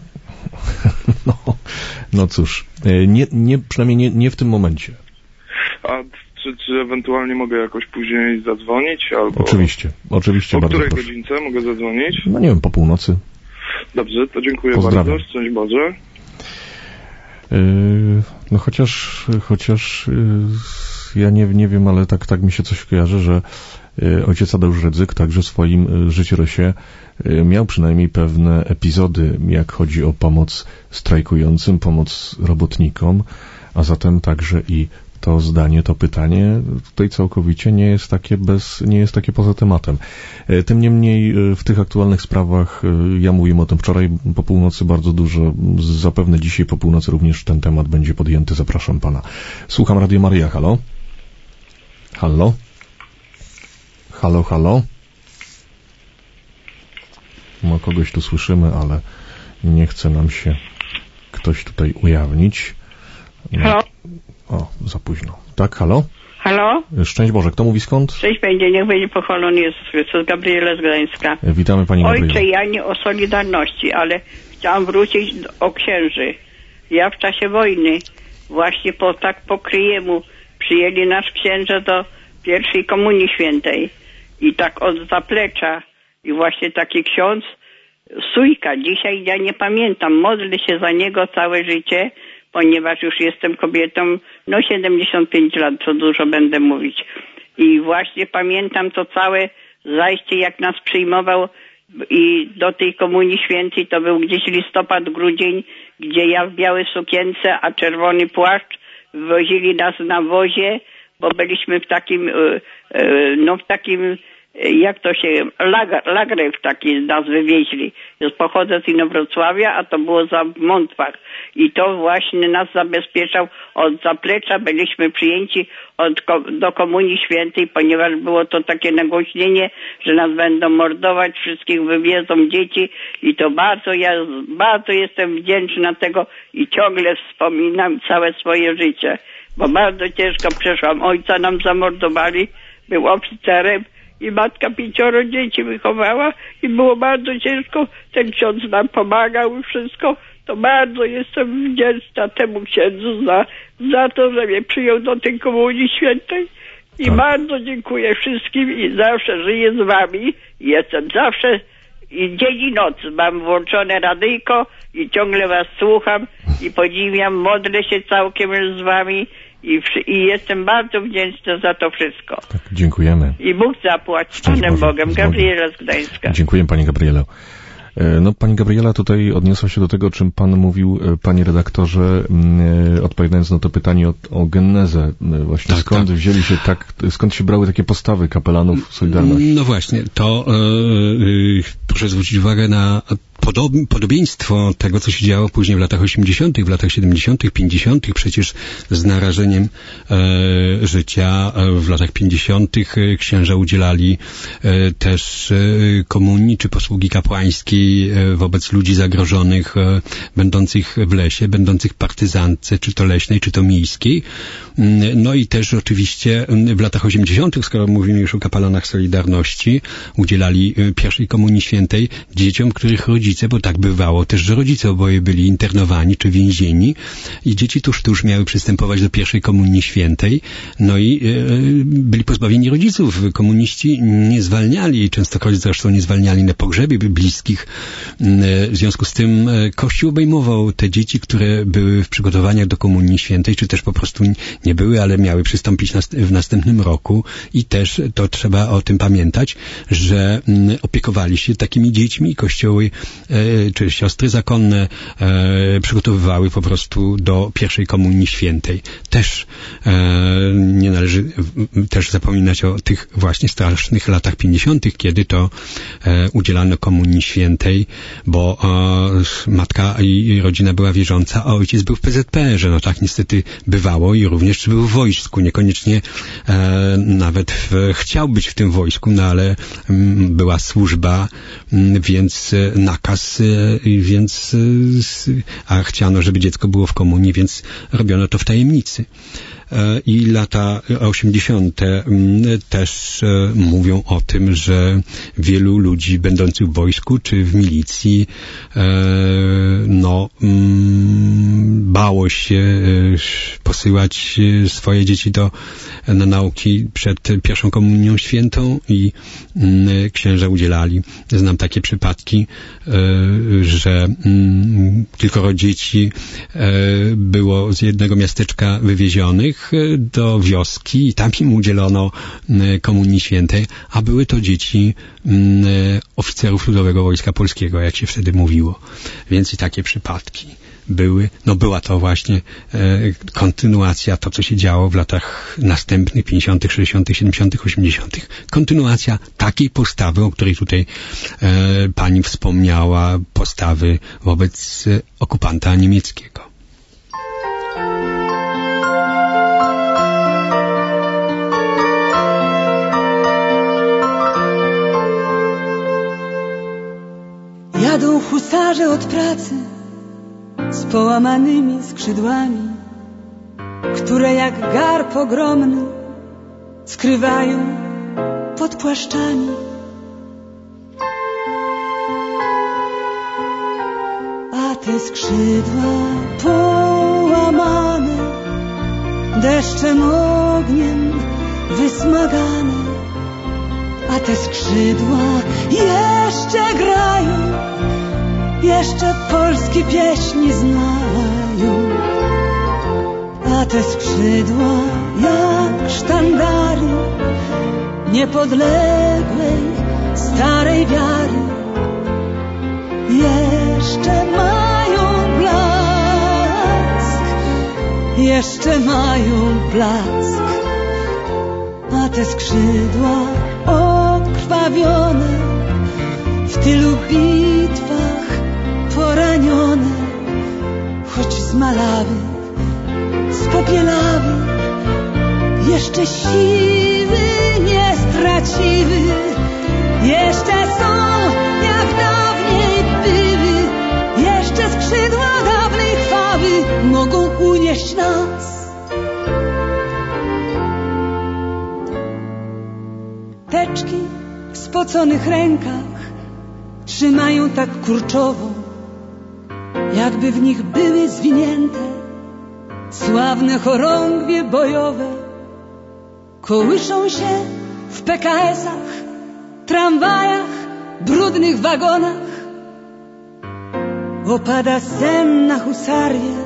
No cóż, przynajmniej nie w tym momencie. A czy ewentualnie mogę jakoś później zadzwonić? Albo Oczywiście o bardzo której proszę. godzince mogę zadzwonić? No nie wiem, po północy. Dobrze, to dziękuję Pozdrawiam. bardzo. Szczęść Boże. No chociaż ja nie wiem, ale tak mi się coś kojarzy, że ojciec Tadeusz Rydzyk także w swoim życiorysie miał przynajmniej pewne epizody, jak chodzi o pomoc strajkującym, pomoc robotnikom, a zatem także i to zdanie, to pytanie tutaj całkowicie nie jest takie poza tematem. Tym niemniej w tych aktualnych sprawach, ja mówiłem o tym wczoraj po północy bardzo dużo, zapewne dzisiaj po północy również ten temat będzie podjęty. Zapraszam pana. Słucham Radio Maryja. Halo? Halo? Halo, halo? No kogoś tu słyszymy, ale nie chce nam się ktoś tutaj ujawnić. No. Halo? O, za późno. Tak, halo? Halo? Szczęść Boże, kto mówi skąd? Cześć będzie, niech będzie pochwalony Jezus Chrystus, Gabriela z Gdańska. Witamy pani Gabriela. Ojcze, ja nie o Solidarności, ale chciałam wrócić o księży. Ja w czasie wojny właśnie po kryjemu przyjęli nasz księża do pierwszej komunii świętej i tak od zaplecza i właśnie taki ksiądz Sujka, dzisiaj ja nie pamiętam, modlę się za niego całe życie, ponieważ już jestem kobietą, 75 lat, co dużo będę mówić. I właśnie pamiętam to całe zajście, jak nas przyjmował i do tej komunii świętej, to był gdzieś listopad, grudzień, gdzie ja w białej sukience, a czerwony płaszcz, wozili nas na wozie, bo byliśmy w takim jak to się, Lagrew taki nas wywieźli. Pochodzę z Inowrocławia, a to było za Montwach. I to właśnie nas zabezpieczał od zaplecza. Byliśmy przyjęci do Komunii Świętej, ponieważ było to takie nagłośnienie, że nas będą mordować, wszystkich wywiezą dzieci. I to ja bardzo jestem wdzięczna tego i ciągle wspominam całe swoje życie. Bo bardzo ciężko przeszłam. Ojca nam zamordowali, był oficerem. I matka 5 dzieci wychowała i było bardzo ciężko. Ten ksiądz nam pomagał i wszystko. To bardzo jestem wdzięczna temu księdzu za to, że mnie przyjął do tej Komunii Świętej. I bardzo dziękuję wszystkim i zawsze żyję z wami. Jestem zawsze i dzień i noc. Mam włączone radyjko i ciągle was słucham i podziwiam. Modlę się całkiem z wami. I jestem bardzo wdzięczna za to wszystko. Tak, dziękujemy. I Bóg zapłać z Panem Bogiem. Gabriela z Gdańska. Dziękuję Pani Gabrielo. No, Pani Gabriela tutaj odniosła się do tego, o czym Pan mówił, Panie redaktorze, odpowiadając na to pytanie o genezę. Właśnie skąd wzięli się skąd się brały takie postawy kapelanów Solidarności? No właśnie, to proszę zwrócić uwagę na podobieństwo tego, co się działo później w latach 80., w latach 70., 50., przecież z narażeniem życia w latach 50. księża udzielali też komunii czy posługi kapłańskiej wobec ludzi zagrożonych, będących w lesie, będących w partyzance, czy to leśnej, czy to miejskiej. No i też oczywiście w latach 80., skoro mówimy już o kapelanach Solidarności, udzielali pierwszej komunii świętej dzieciom, których rodzice, bo tak bywało też, że rodzice oboje byli internowani czy więzieni i dzieci tuż miały przystępować do pierwszej komunii świętej, no i byli pozbawieni rodziców. Komuniści nie zwalniali, częstokroć zresztą nie zwalniali na pogrzebie bliskich. W związku z tym Kościół obejmował te dzieci, które były w przygotowaniach do komunii świętej, czy też po prostu nie były, ale miały przystąpić w następnym roku i też to trzeba o tym pamiętać, że opiekowali się takimi dziećmi. Kościoły czy siostry zakonne przygotowywały po prostu do pierwszej komunii świętej. Też nie należy też zapominać o tych właśnie strasznych latach 50., kiedy to udzielano komunii świętej, bo matka i rodzina była wierząca, a ojciec był w PZPR-ze. No tak niestety bywało i również był w wojsku. Niekoniecznie nawet chciał być w tym wojsku, no ale była służba, więc nakaz, a chciano, żeby dziecko było w komunii, więc robiono to w tajemnicy. I lata 80. też mówią o tym, że wielu ludzi będących w wojsku czy w milicji bało się posyłać swoje dzieci na nauki przed pierwszą komunią świętą i księża udzielali. Znam takie przypadki, że kilkoro dzieci było z jednego miasteczka wywiezionych do wioski i tam im udzielono komunii świętej, a były to dzieci oficerów Ludowego Wojska Polskiego, jak się wtedy mówiło. Więc i takie przypadki były. No była to właśnie kontynuacja, to co się działo w latach następnych, 50., 60., 70., 80. Kontynuacja takiej postawy, o której tutaj pani wspomniała, postawy wobec okupanta niemieckiego. Jadą husarze od pracy z połamanymi skrzydłami, które jak garb ogromny skrywają pod płaszczami. A te skrzydła połamane, deszczem, ogniem wysmagane, a te skrzydła jeszcze grają, jeszcze polskie pieśni znają. A te skrzydła jak sztandary niepodległej starej wiary jeszcze mają blask, jeszcze mają blask. A te skrzydła krwawione, w tylu bitwach poranione, choć zmalały, spopielały, jeszcze siły nie straciły, jeszcze są jak dawniej były, jeszcze skrzydła dawnej chwały mogą unieść nas. Teczki w spoconych rękach trzymają tak kurczowo, jakby w nich były zwinięte sławne chorągwie bojowe. Kołyszą się w PKS-ach, tramwajach, brudnych wagonach. Opada sen na husarię,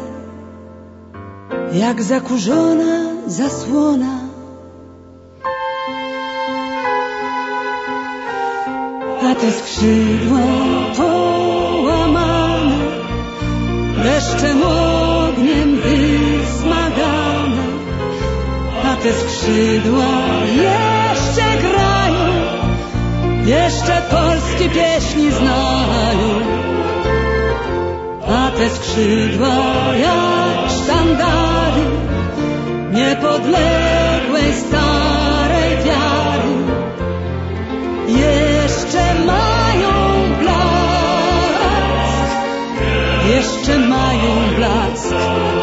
jak zakurzona zasłona. A te skrzydła połamane, deszczem, ogniem wysmagane, a te skrzydła jeszcze grają, jeszcze polskie pieśni znają. A te skrzydła jak sztandary niepodległej starej wiary jeszcze mają blask, jeszcze mają blask.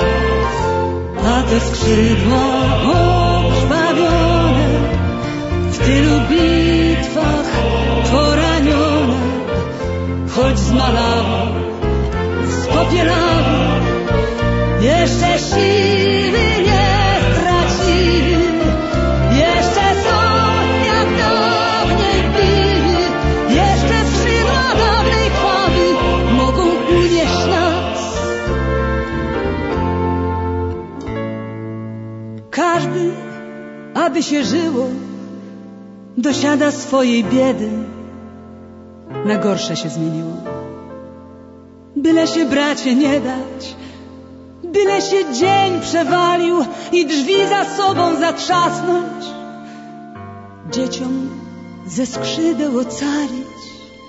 A te skrzydła okrwawione, w tylu bitwach poranione, choć zmalały, spopielały, jeszcze siły nie straciły, jeszcze są jak dawniej były, jeszcze skrzydła dawnej chwały mogą unieść nas. Każdy, aby się żyło, dosiada swojej biedy. Na gorsze się zmieniło. Byle się, bracie, nie dać, byle się dzień przewalił i drzwi za sobą zatrzasnąć, dzieciom ze skrzydeł ocalić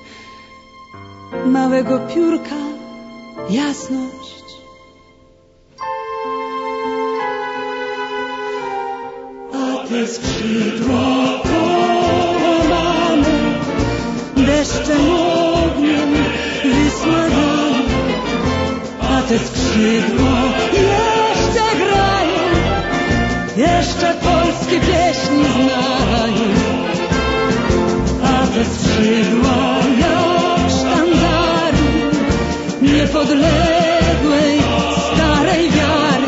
małego piórka jasność. A te skrzydła połamane, deszczem, ogniem wysmagane, a te skrzydła jeszcze grają, jeszcze polskie pieśni znają. A te skrzydła jak sztandary niepodległej starej wiary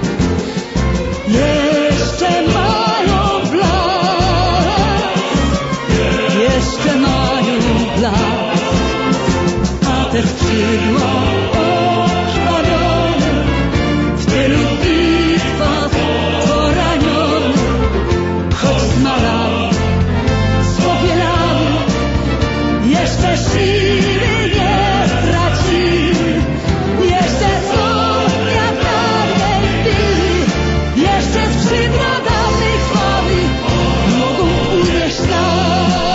jeszcze mają blask, jeszcze mają blask. A te skrzydła okrwawione, w tylu bitwach poranione, choć zmalały, spopielały, jeszcze siły nie straciły, jeszcze są jak dawniej były, jeszcze skrzydła dawnej chwały mogą unieść nas.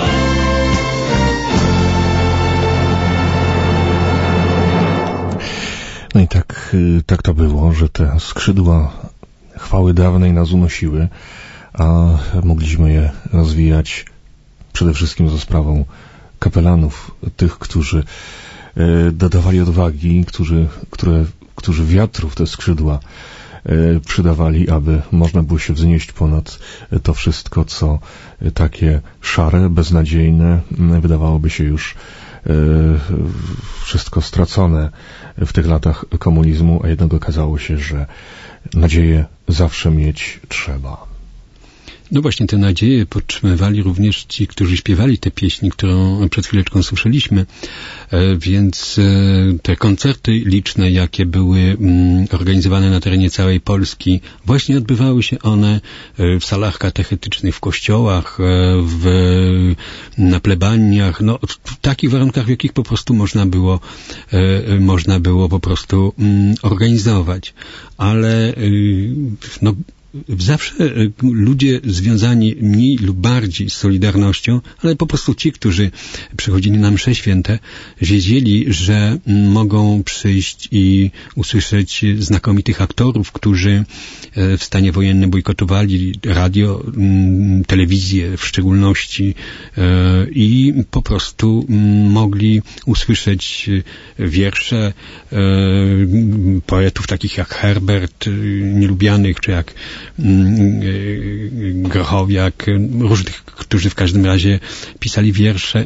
No i tak to było, że te skrzydła chwały dawnej nas unosiły, a mogliśmy je rozwijać przede wszystkim za sprawą kapelanów, tych, którzy dodawali odwagi, którzy wiatru w te skrzydła przydawali, aby można było się wznieść ponad to wszystko, co takie szare, beznadziejne, wydawałoby się już wszystko stracone w tych latach komunizmu, a jednak okazało się, że nadzieję zawsze mieć trzeba. No właśnie, te nadzieje podtrzymywali również ci, którzy śpiewali te pieśni, którą przed chwileczką słyszeliśmy, więc te koncerty liczne, jakie były organizowane na terenie całej Polski, właśnie odbywały się one w salach katechetycznych, w kościołach, na plebaniach, no w takich warunkach, w jakich po prostu można było po prostu organizować. Ale no, zawsze ludzie związani mniej lub bardziej z Solidarnością, ale po prostu ci, którzy przychodzili na msze święte, wiedzieli, że mogą przyjść i usłyszeć znakomitych aktorów, którzy w stanie wojennym bojkotowali radio, telewizję w szczególności i po prostu mogli usłyszeć wiersze poetów takich jak Herbert, Nielubianych, czy jak Grochowiak, różnych, którzy w każdym razie pisali wiersze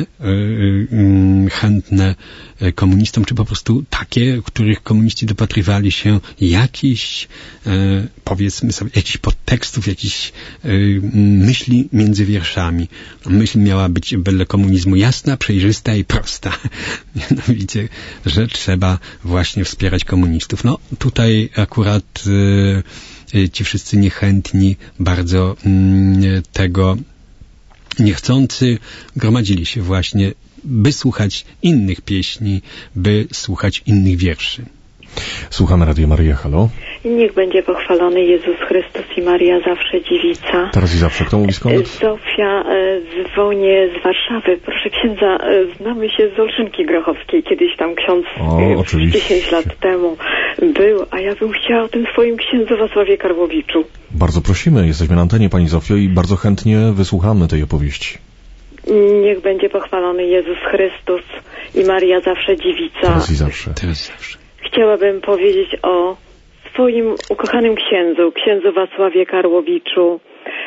niechętne komunistom, czy po prostu takie, których komuniści dopatrywali się jakichś, powiedzmy sobie, jakichś podtekstów, jakichś myśli między wierszami. Myśl miała być wedle komunizmu jasna, przejrzysta i prosta. Mianowicie, że trzeba właśnie wspierać komunistów. No, tutaj akurat ci wszyscy niechętni, bardzo tego niechcący, gromadzili się właśnie, by słuchać innych pieśni, by słuchać innych wierszy. Słuchamy Radio Maryja, halo. I niech będzie pochwalony Jezus Chrystus i Maria zawsze dziewica. Teraz i zawsze. Kto mówi skąd? Zofia dzwonię z Warszawy. Proszę księdza, znamy się z Olszynki Grochowskiej. Kiedyś tam ksiądz 10 lat temu był, a ja bym chciała o tym swoim księdzu Wacławie Karłowiczu. Bardzo prosimy, jesteśmy na antenie, pani Zofio, i bardzo chętnie wysłuchamy tej opowieści. Niech będzie pochwalony Jezus Chrystus i Maria zawsze dziewica. Teraz i zawsze. Chciałabym powiedzieć o swoim ukochanym księdzu Wacławie Karłowiczu,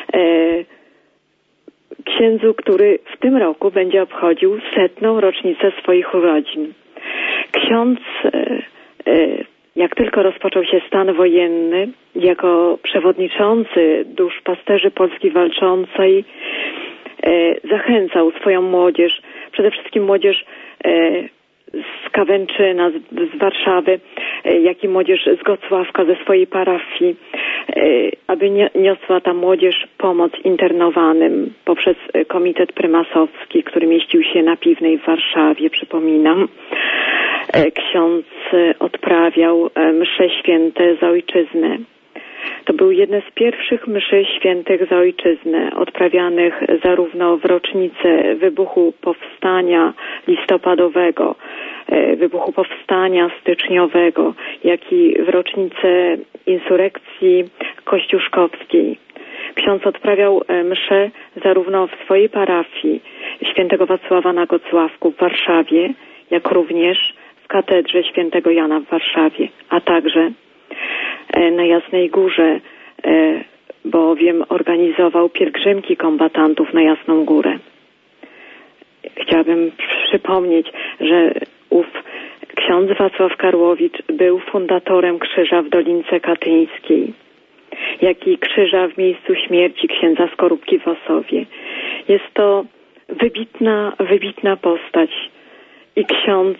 księdzu, który w tym roku będzie obchodził 100. rocznicę swoich urodzin. Ksiądz, jak tylko rozpoczął się stan wojenny, jako przewodniczący duszpasterzy Polski Walczącej, zachęcał swoją młodzież, przede wszystkim młodzież z Kawęczyna, z Warszawy, jak i młodzież z Gocławka, ze swojej parafii, aby niosła ta młodzież pomoc internowanym poprzez Komitet Prymasowski, który mieścił się na Piwnej w Warszawie, przypominam. Ksiądz odprawiał msze święte za ojczyznę. To były jedne z pierwszych mszy świętych za ojczyznę, odprawianych zarówno w rocznicę wybuchu powstania listopadowego, wybuchu powstania styczniowego, jak i w rocznicę insurekcji kościuszkowskiej. Ksiądz odprawiał mszę zarówno w swojej parafii świętego Wacława na Gocławku w Warszawie, jak również w katedrze świętego Jana w Warszawie, a także na Jasnej Górze, bowiem organizował pielgrzymki kombatantów na Jasną Górę. Chciałabym przypomnieć, że ów ksiądz Wacław Karłowicz był fundatorem krzyża w Dolince Katyńskiej, jak i krzyża w miejscu śmierci księdza Skorupki w Osowie. Jest to wybitna postać i ksiądz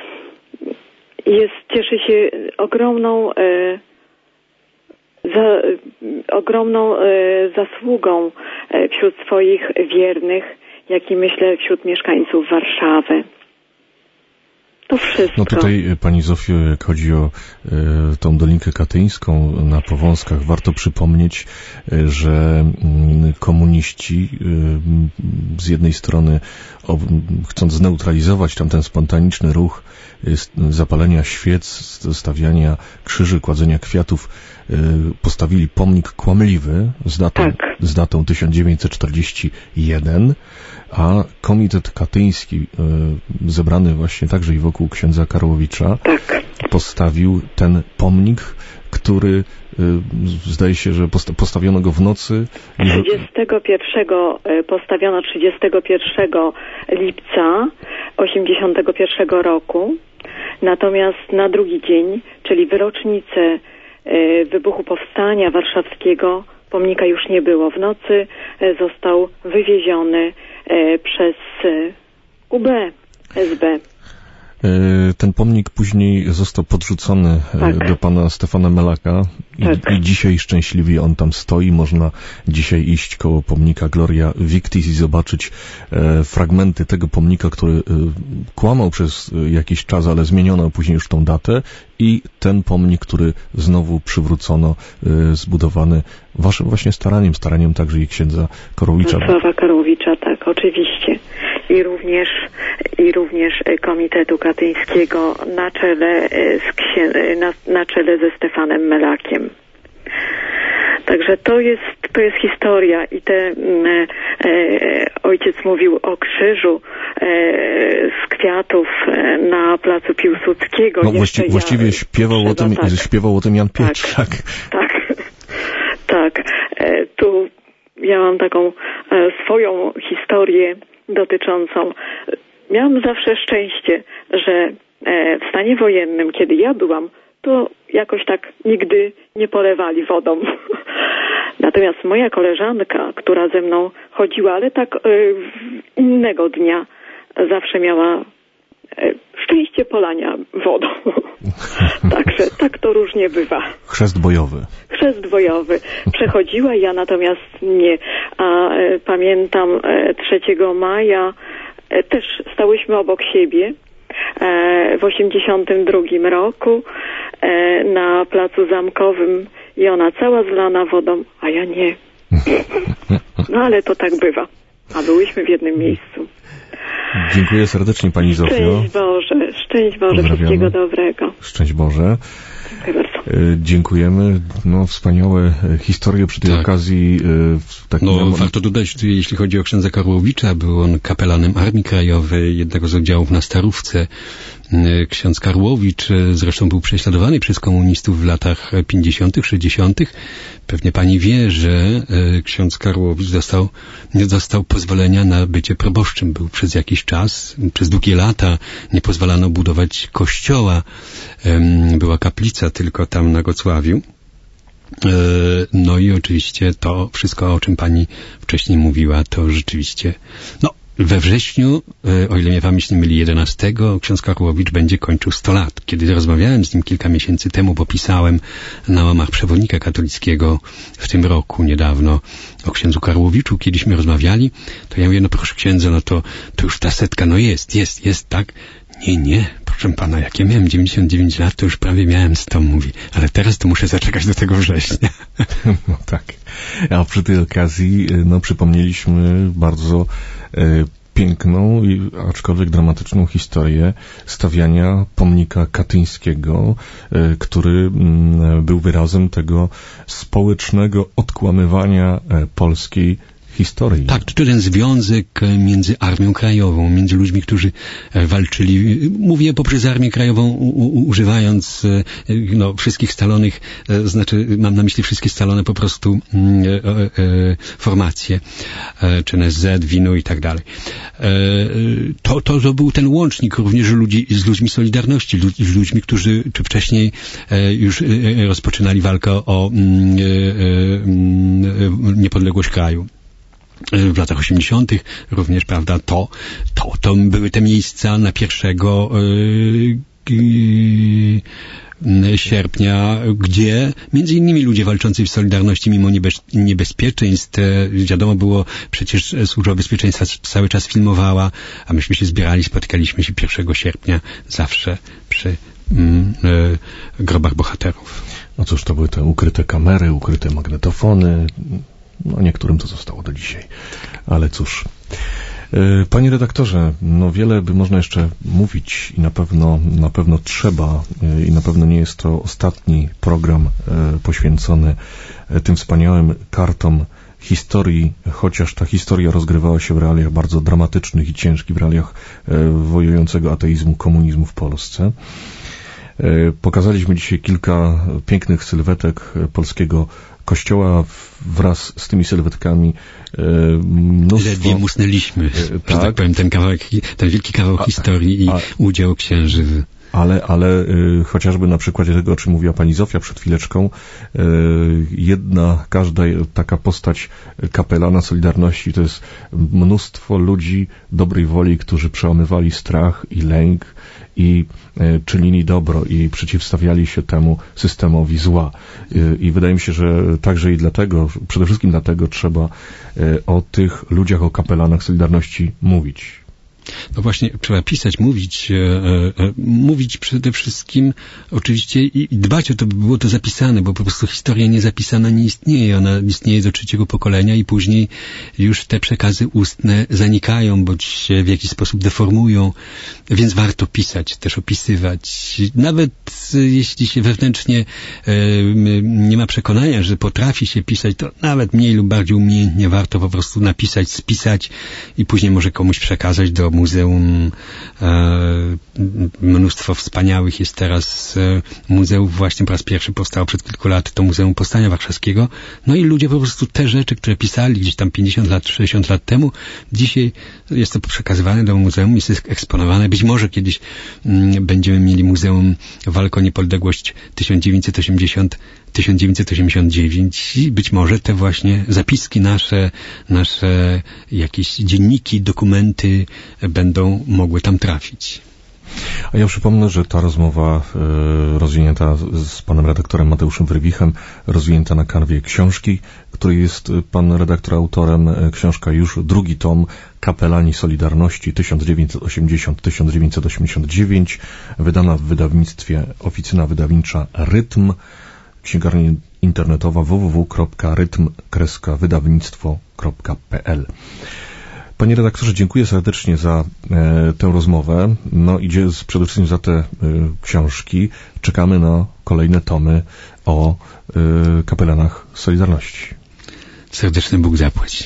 cieszy się ogromną zasługą wśród swoich wiernych, jak i myślę wśród mieszkańców Warszawy. To wszystko. No tutaj, pani Zofio, jak chodzi o tą Dolinkę Katyńską na Powązkach, warto przypomnieć, że komuniści z jednej strony, chcąc zneutralizować tamten spontaniczny ruch zapalenia świec, stawiania krzyży, kładzenia kwiatów, postawili pomnik kłamliwy z datą 1941, a Komitet Katyński, zebrany właśnie także i wokół księdza Karłowicza, postawił ten pomnik, który zdaje się, że postawiono go w nocy. Postawiono 31 lipca 81 roku, natomiast na drugi dzień, czyli w rocznicę wybuchu Powstania Warszawskiego, pomnika już nie było. W nocy został wywieziony przez UB, SB. Ten pomnik później został podrzucony do pana Stefana Melaka i dzisiaj szczęśliwie on tam stoi. Można dzisiaj iść koło pomnika Gloria Victis i zobaczyć fragmenty tego pomnika, który kłamał przez jakiś czas, ale zmieniono później już tą datę, i ten pomnik, który znowu przywrócono, zbudowany waszym właśnie staraniem także i księdza Karłowicza. Wacława Karłowicza, tak, oczywiście. I również Komitetu Katyńskiego na czele ze Stefanem Melakiem. Także to jest historia i ojciec mówił o krzyżu z kwiatów na placu Piłsudskiego. No właściwie śpiewał o tym Jan Pietrzak. Tak. Tu ja mam taką swoją historię dotyczącą. Miałam zawsze szczęście, że w stanie wojennym, kiedy ja byłam, to jakoś tak nigdy nie polewali wodą. Natomiast moja koleżanka, która ze mną chodziła, ale tak innego dnia, zawsze miała szczęście polania wodą. Także tak to różnie bywa. Chrzest bojowy. Przechodziła, ja natomiast nie. A pamiętam 3 maja też stałyśmy obok siebie w 82 roku na placu Zamkowym i ona cała zlana wodą, a ja nie. No ale to tak bywa. A byłyśmy w jednym miejscu. Dziękuję serdecznie pani Zofio. Szczęść Boże, wszystkiego dobrego. Szczęść Boże. Dziękuję bardzo. Dziękujemy. Wspaniałe historie przy tej okazji. Warto dodać, jeśli chodzi o księdza Karłowicza, był on kapelanem Armii Krajowej, jednego z oddziałów na Starówce. Ksiądz Karłowicz zresztą był prześladowany przez komunistów w latach 50., 60. Pewnie pani wie, że ksiądz Karłowicz nie dostał pozwolenia na bycie proboszczem. Był przez jakiś czas, przez długie lata nie pozwalano budować kościoła. Była kaplica tylko tam na Gocławiu. No i oczywiście to wszystko, o czym pani wcześniej mówiła, to rzeczywiście... We wrześniu, o ile mnie pamięć nie myli, 11, ksiądz Karłowicz będzie kończył 100 lat. Kiedy rozmawiałem z nim kilka miesięcy temu, bo pisałem na łamach Przewodnika Katolickiego w tym roku niedawno o księdzu Karłowiczu, kiedyśmy rozmawiali, to ja mówię, proszę księdza, to już ta 100, jest, tak? Nie, proszę pana, jak ja miałem 99 lat, to już prawie miałem 100, mówi, ale teraz to muszę zaczekać do tego września. No tak. A przy tej okazji, przypomnieliśmy bardzo piękną, aczkolwiek dramatyczną historię stawiania pomnika katyńskiego, który był wyrazem tego społecznego odkłamywania polskiej historii. Tak, to ten związek między Armią Krajową, między ludźmi, którzy walczyli, mówię poprzez Armię Krajową, używając wszystkich scalonych, mam na myśli wszystkie scalone po prostu formacje, czy NSZ, WiNu i tak dalej. To był ten łącznik również z ludźmi Solidarności, z ludźmi, którzy czy wcześniej już rozpoczynali walkę o niepodległość kraju. W latach 80. również, prawda, to były te miejsca na 1 sierpnia, gdzie między innymi ludzie walczący w Solidarności mimo niebezpieczeństw, wiadomo było, przecież Służba Bezpieczeństwa cały czas filmowała, a myśmy się zbierali, spotykaliśmy się 1 sierpnia zawsze przy grobach bohaterów. No cóż, to były te ukryte kamery, ukryte magnetofony. Niektórym to zostało do dzisiaj. Ale cóż. Panie redaktorze, wiele by można jeszcze mówić i na pewno trzeba i na pewno nie jest to ostatni program poświęcony tym wspaniałym kartom historii, chociaż ta historia rozgrywała się w realiach bardzo dramatycznych i ciężkich, w realiach wojującego ateizmu, komunizmu w Polsce. Pokazaliśmy dzisiaj kilka pięknych sylwetek polskiego Kościoła, wraz z tymi sylwetkami ledwie musnęliśmy, że tak powiem, ten wielki kawał historii i udział księży ale chociażby na przykładzie tego, o czym mówiła pani Zofia przed chwileczką, każda taka postać kapelana Solidarności to jest mnóstwo ludzi dobrej woli, którzy przełamywali strach i lęk i czynili dobro i przeciwstawiali się temu systemowi zła. I wydaje mi się, że także i dlatego, przede wszystkim dlatego trzeba o tych ludziach, o kapelanach Solidarności mówić. No właśnie, trzeba pisać, mówić przede wszystkim oczywiście i dbać o to, by było to zapisane, bo po prostu historia niezapisana nie istnieje. Ona istnieje do trzeciego pokolenia i później już te przekazy ustne zanikają, bądź się w jakiś sposób deformują, więc warto pisać, też opisywać. Nawet jeśli się wewnętrznie nie ma przekonania, że potrafi się pisać, to nawet mniej lub bardziej umiejętnie warto po prostu napisać, spisać i później może komuś przekazać do muzeum. Mnóstwo wspaniałych jest teraz muzeów. Właśnie po raz pierwszy powstało przed kilku lat to Muzeum Powstania Warszawskiego. No i ludzie po prostu te rzeczy, które pisali gdzieś tam 50 lat, 60 lat temu, dzisiaj jest to przekazywane do muzeum, jest eksponowane. Być może kiedyś będziemy mieli Muzeum Walk o Niepodległość 1989 i być może te właśnie zapiski nasze jakieś dzienniki, dokumenty będą mogły tam trafić. A ja przypomnę, że ta rozmowa rozwinięta z panem redaktorem Mateuszem Wyrwichem, rozwinięta na kanwie książki, której jest pan redaktor autorem, książka już drugi tom, Kapelani Solidarności 1980-1989, wydana w wydawnictwie Oficyna Wydawnicza Rytm, księgarnia internetowa www.rytm-wydawnictwo.pl. Panie redaktorze, dziękuję serdecznie za tę rozmowę. No idzie przede wszystkim za te książki. Czekamy na kolejne tomy o kapelanach Solidarności. Serdeczny Bóg zapłać.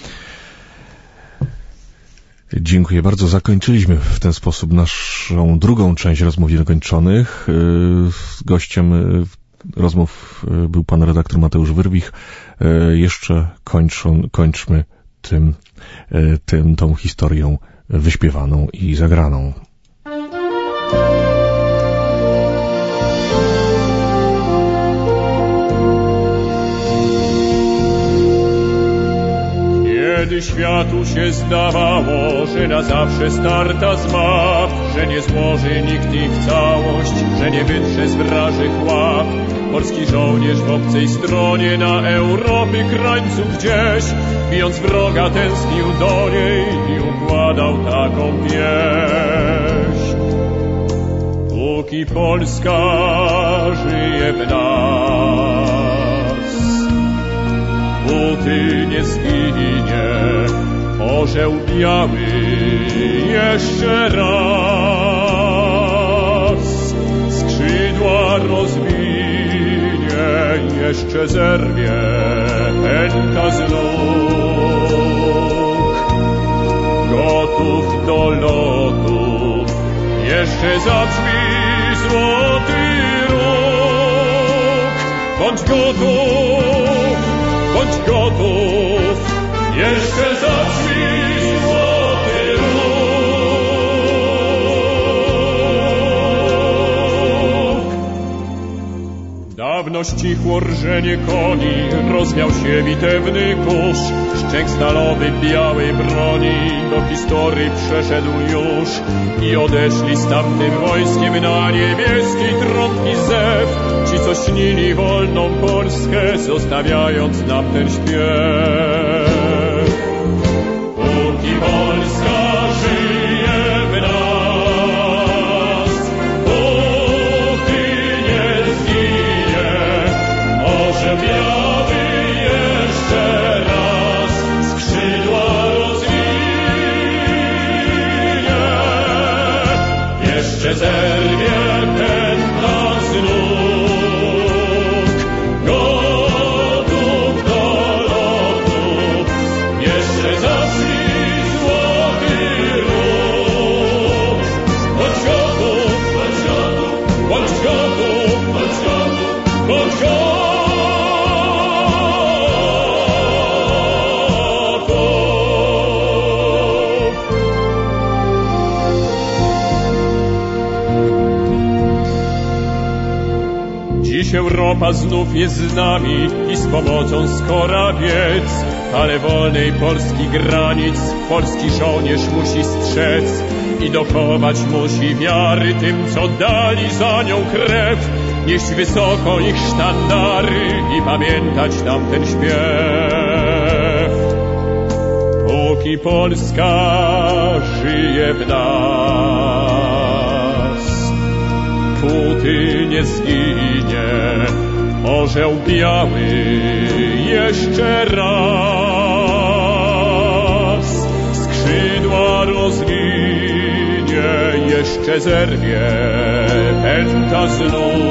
Dziękuję bardzo. Zakończyliśmy w ten sposób naszą drugą część rozmów niedokończonych. Gościem rozmów był pan redaktor Mateusz Wyrwich. Jeszcze kończmy tą historią wyśpiewaną i zagraną. Kiedy światu się zdawało, że na zawsze starta z map, że nie złoży nikt ich w całość, że nie wytrze z wrażych łap, polski żołnierz w obcej stronie na Europy krańców gdzieś, bijąc wroga tęsknił do niej i układał taką pieśń. Póki Polska żyje w nas, póty nie zginie orzeł biały jeszcze raz, skrzydła rozwinie, jeszcze zerwie pęta z nóg. Gotów do lotu, jeszcze zabrzmi złoty róg. Bądź gotów, jeszcze zabrzmi złoty róg. Dawno stichło rżenie koni, rozmiał się bitewny kurz, szczęk stalowy białej broni do historii przeszedł już i odeszli z tamtym wojskiem na niebieski trądki zew, ci co śnili wolną Polskę, zostawiając nam ten śpiew. Póki Polska żyje w nas, póki nie zginie orzeł biały jeszcze raz, skrzydła rozwinie, jeszcze zerwie pęta z nóg. Gotów do lotu, jeszcze zabrzmi złoty Dziś Europa znów jest z nami i z pomocą skora biec, ale wolnej Polski granic polski żołnierz musi strzec i dochować musi wiary tym, co dali za nią krew, nieść wysoko ich sztandary i pamiętać tamten śpiew. Póki Polska żyje w nas, póty nie zginie orzeł biały jeszcze raz. Skrzydła rozwinie, jeszcze zerwie pęta z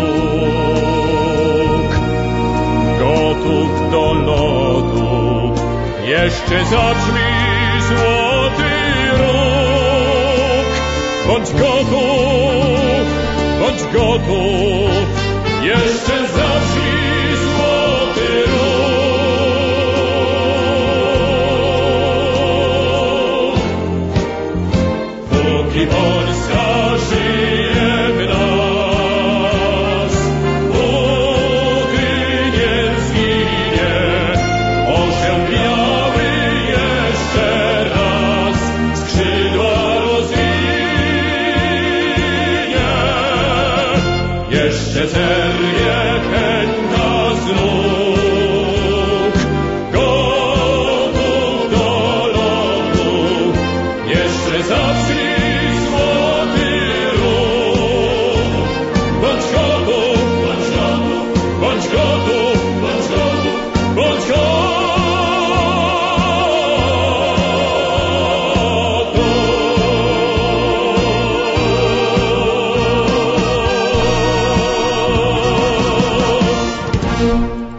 nóg. Gotów do lotu, jeszcze zabrzmi złoty róg. Bądź gotów, jeszcze zabrzmi złoty róg. Póki Polska żyje w nas, póki nie zginie orzeł biały jeszcze raz. Skrzydła rozwinie, jeszcze zerwie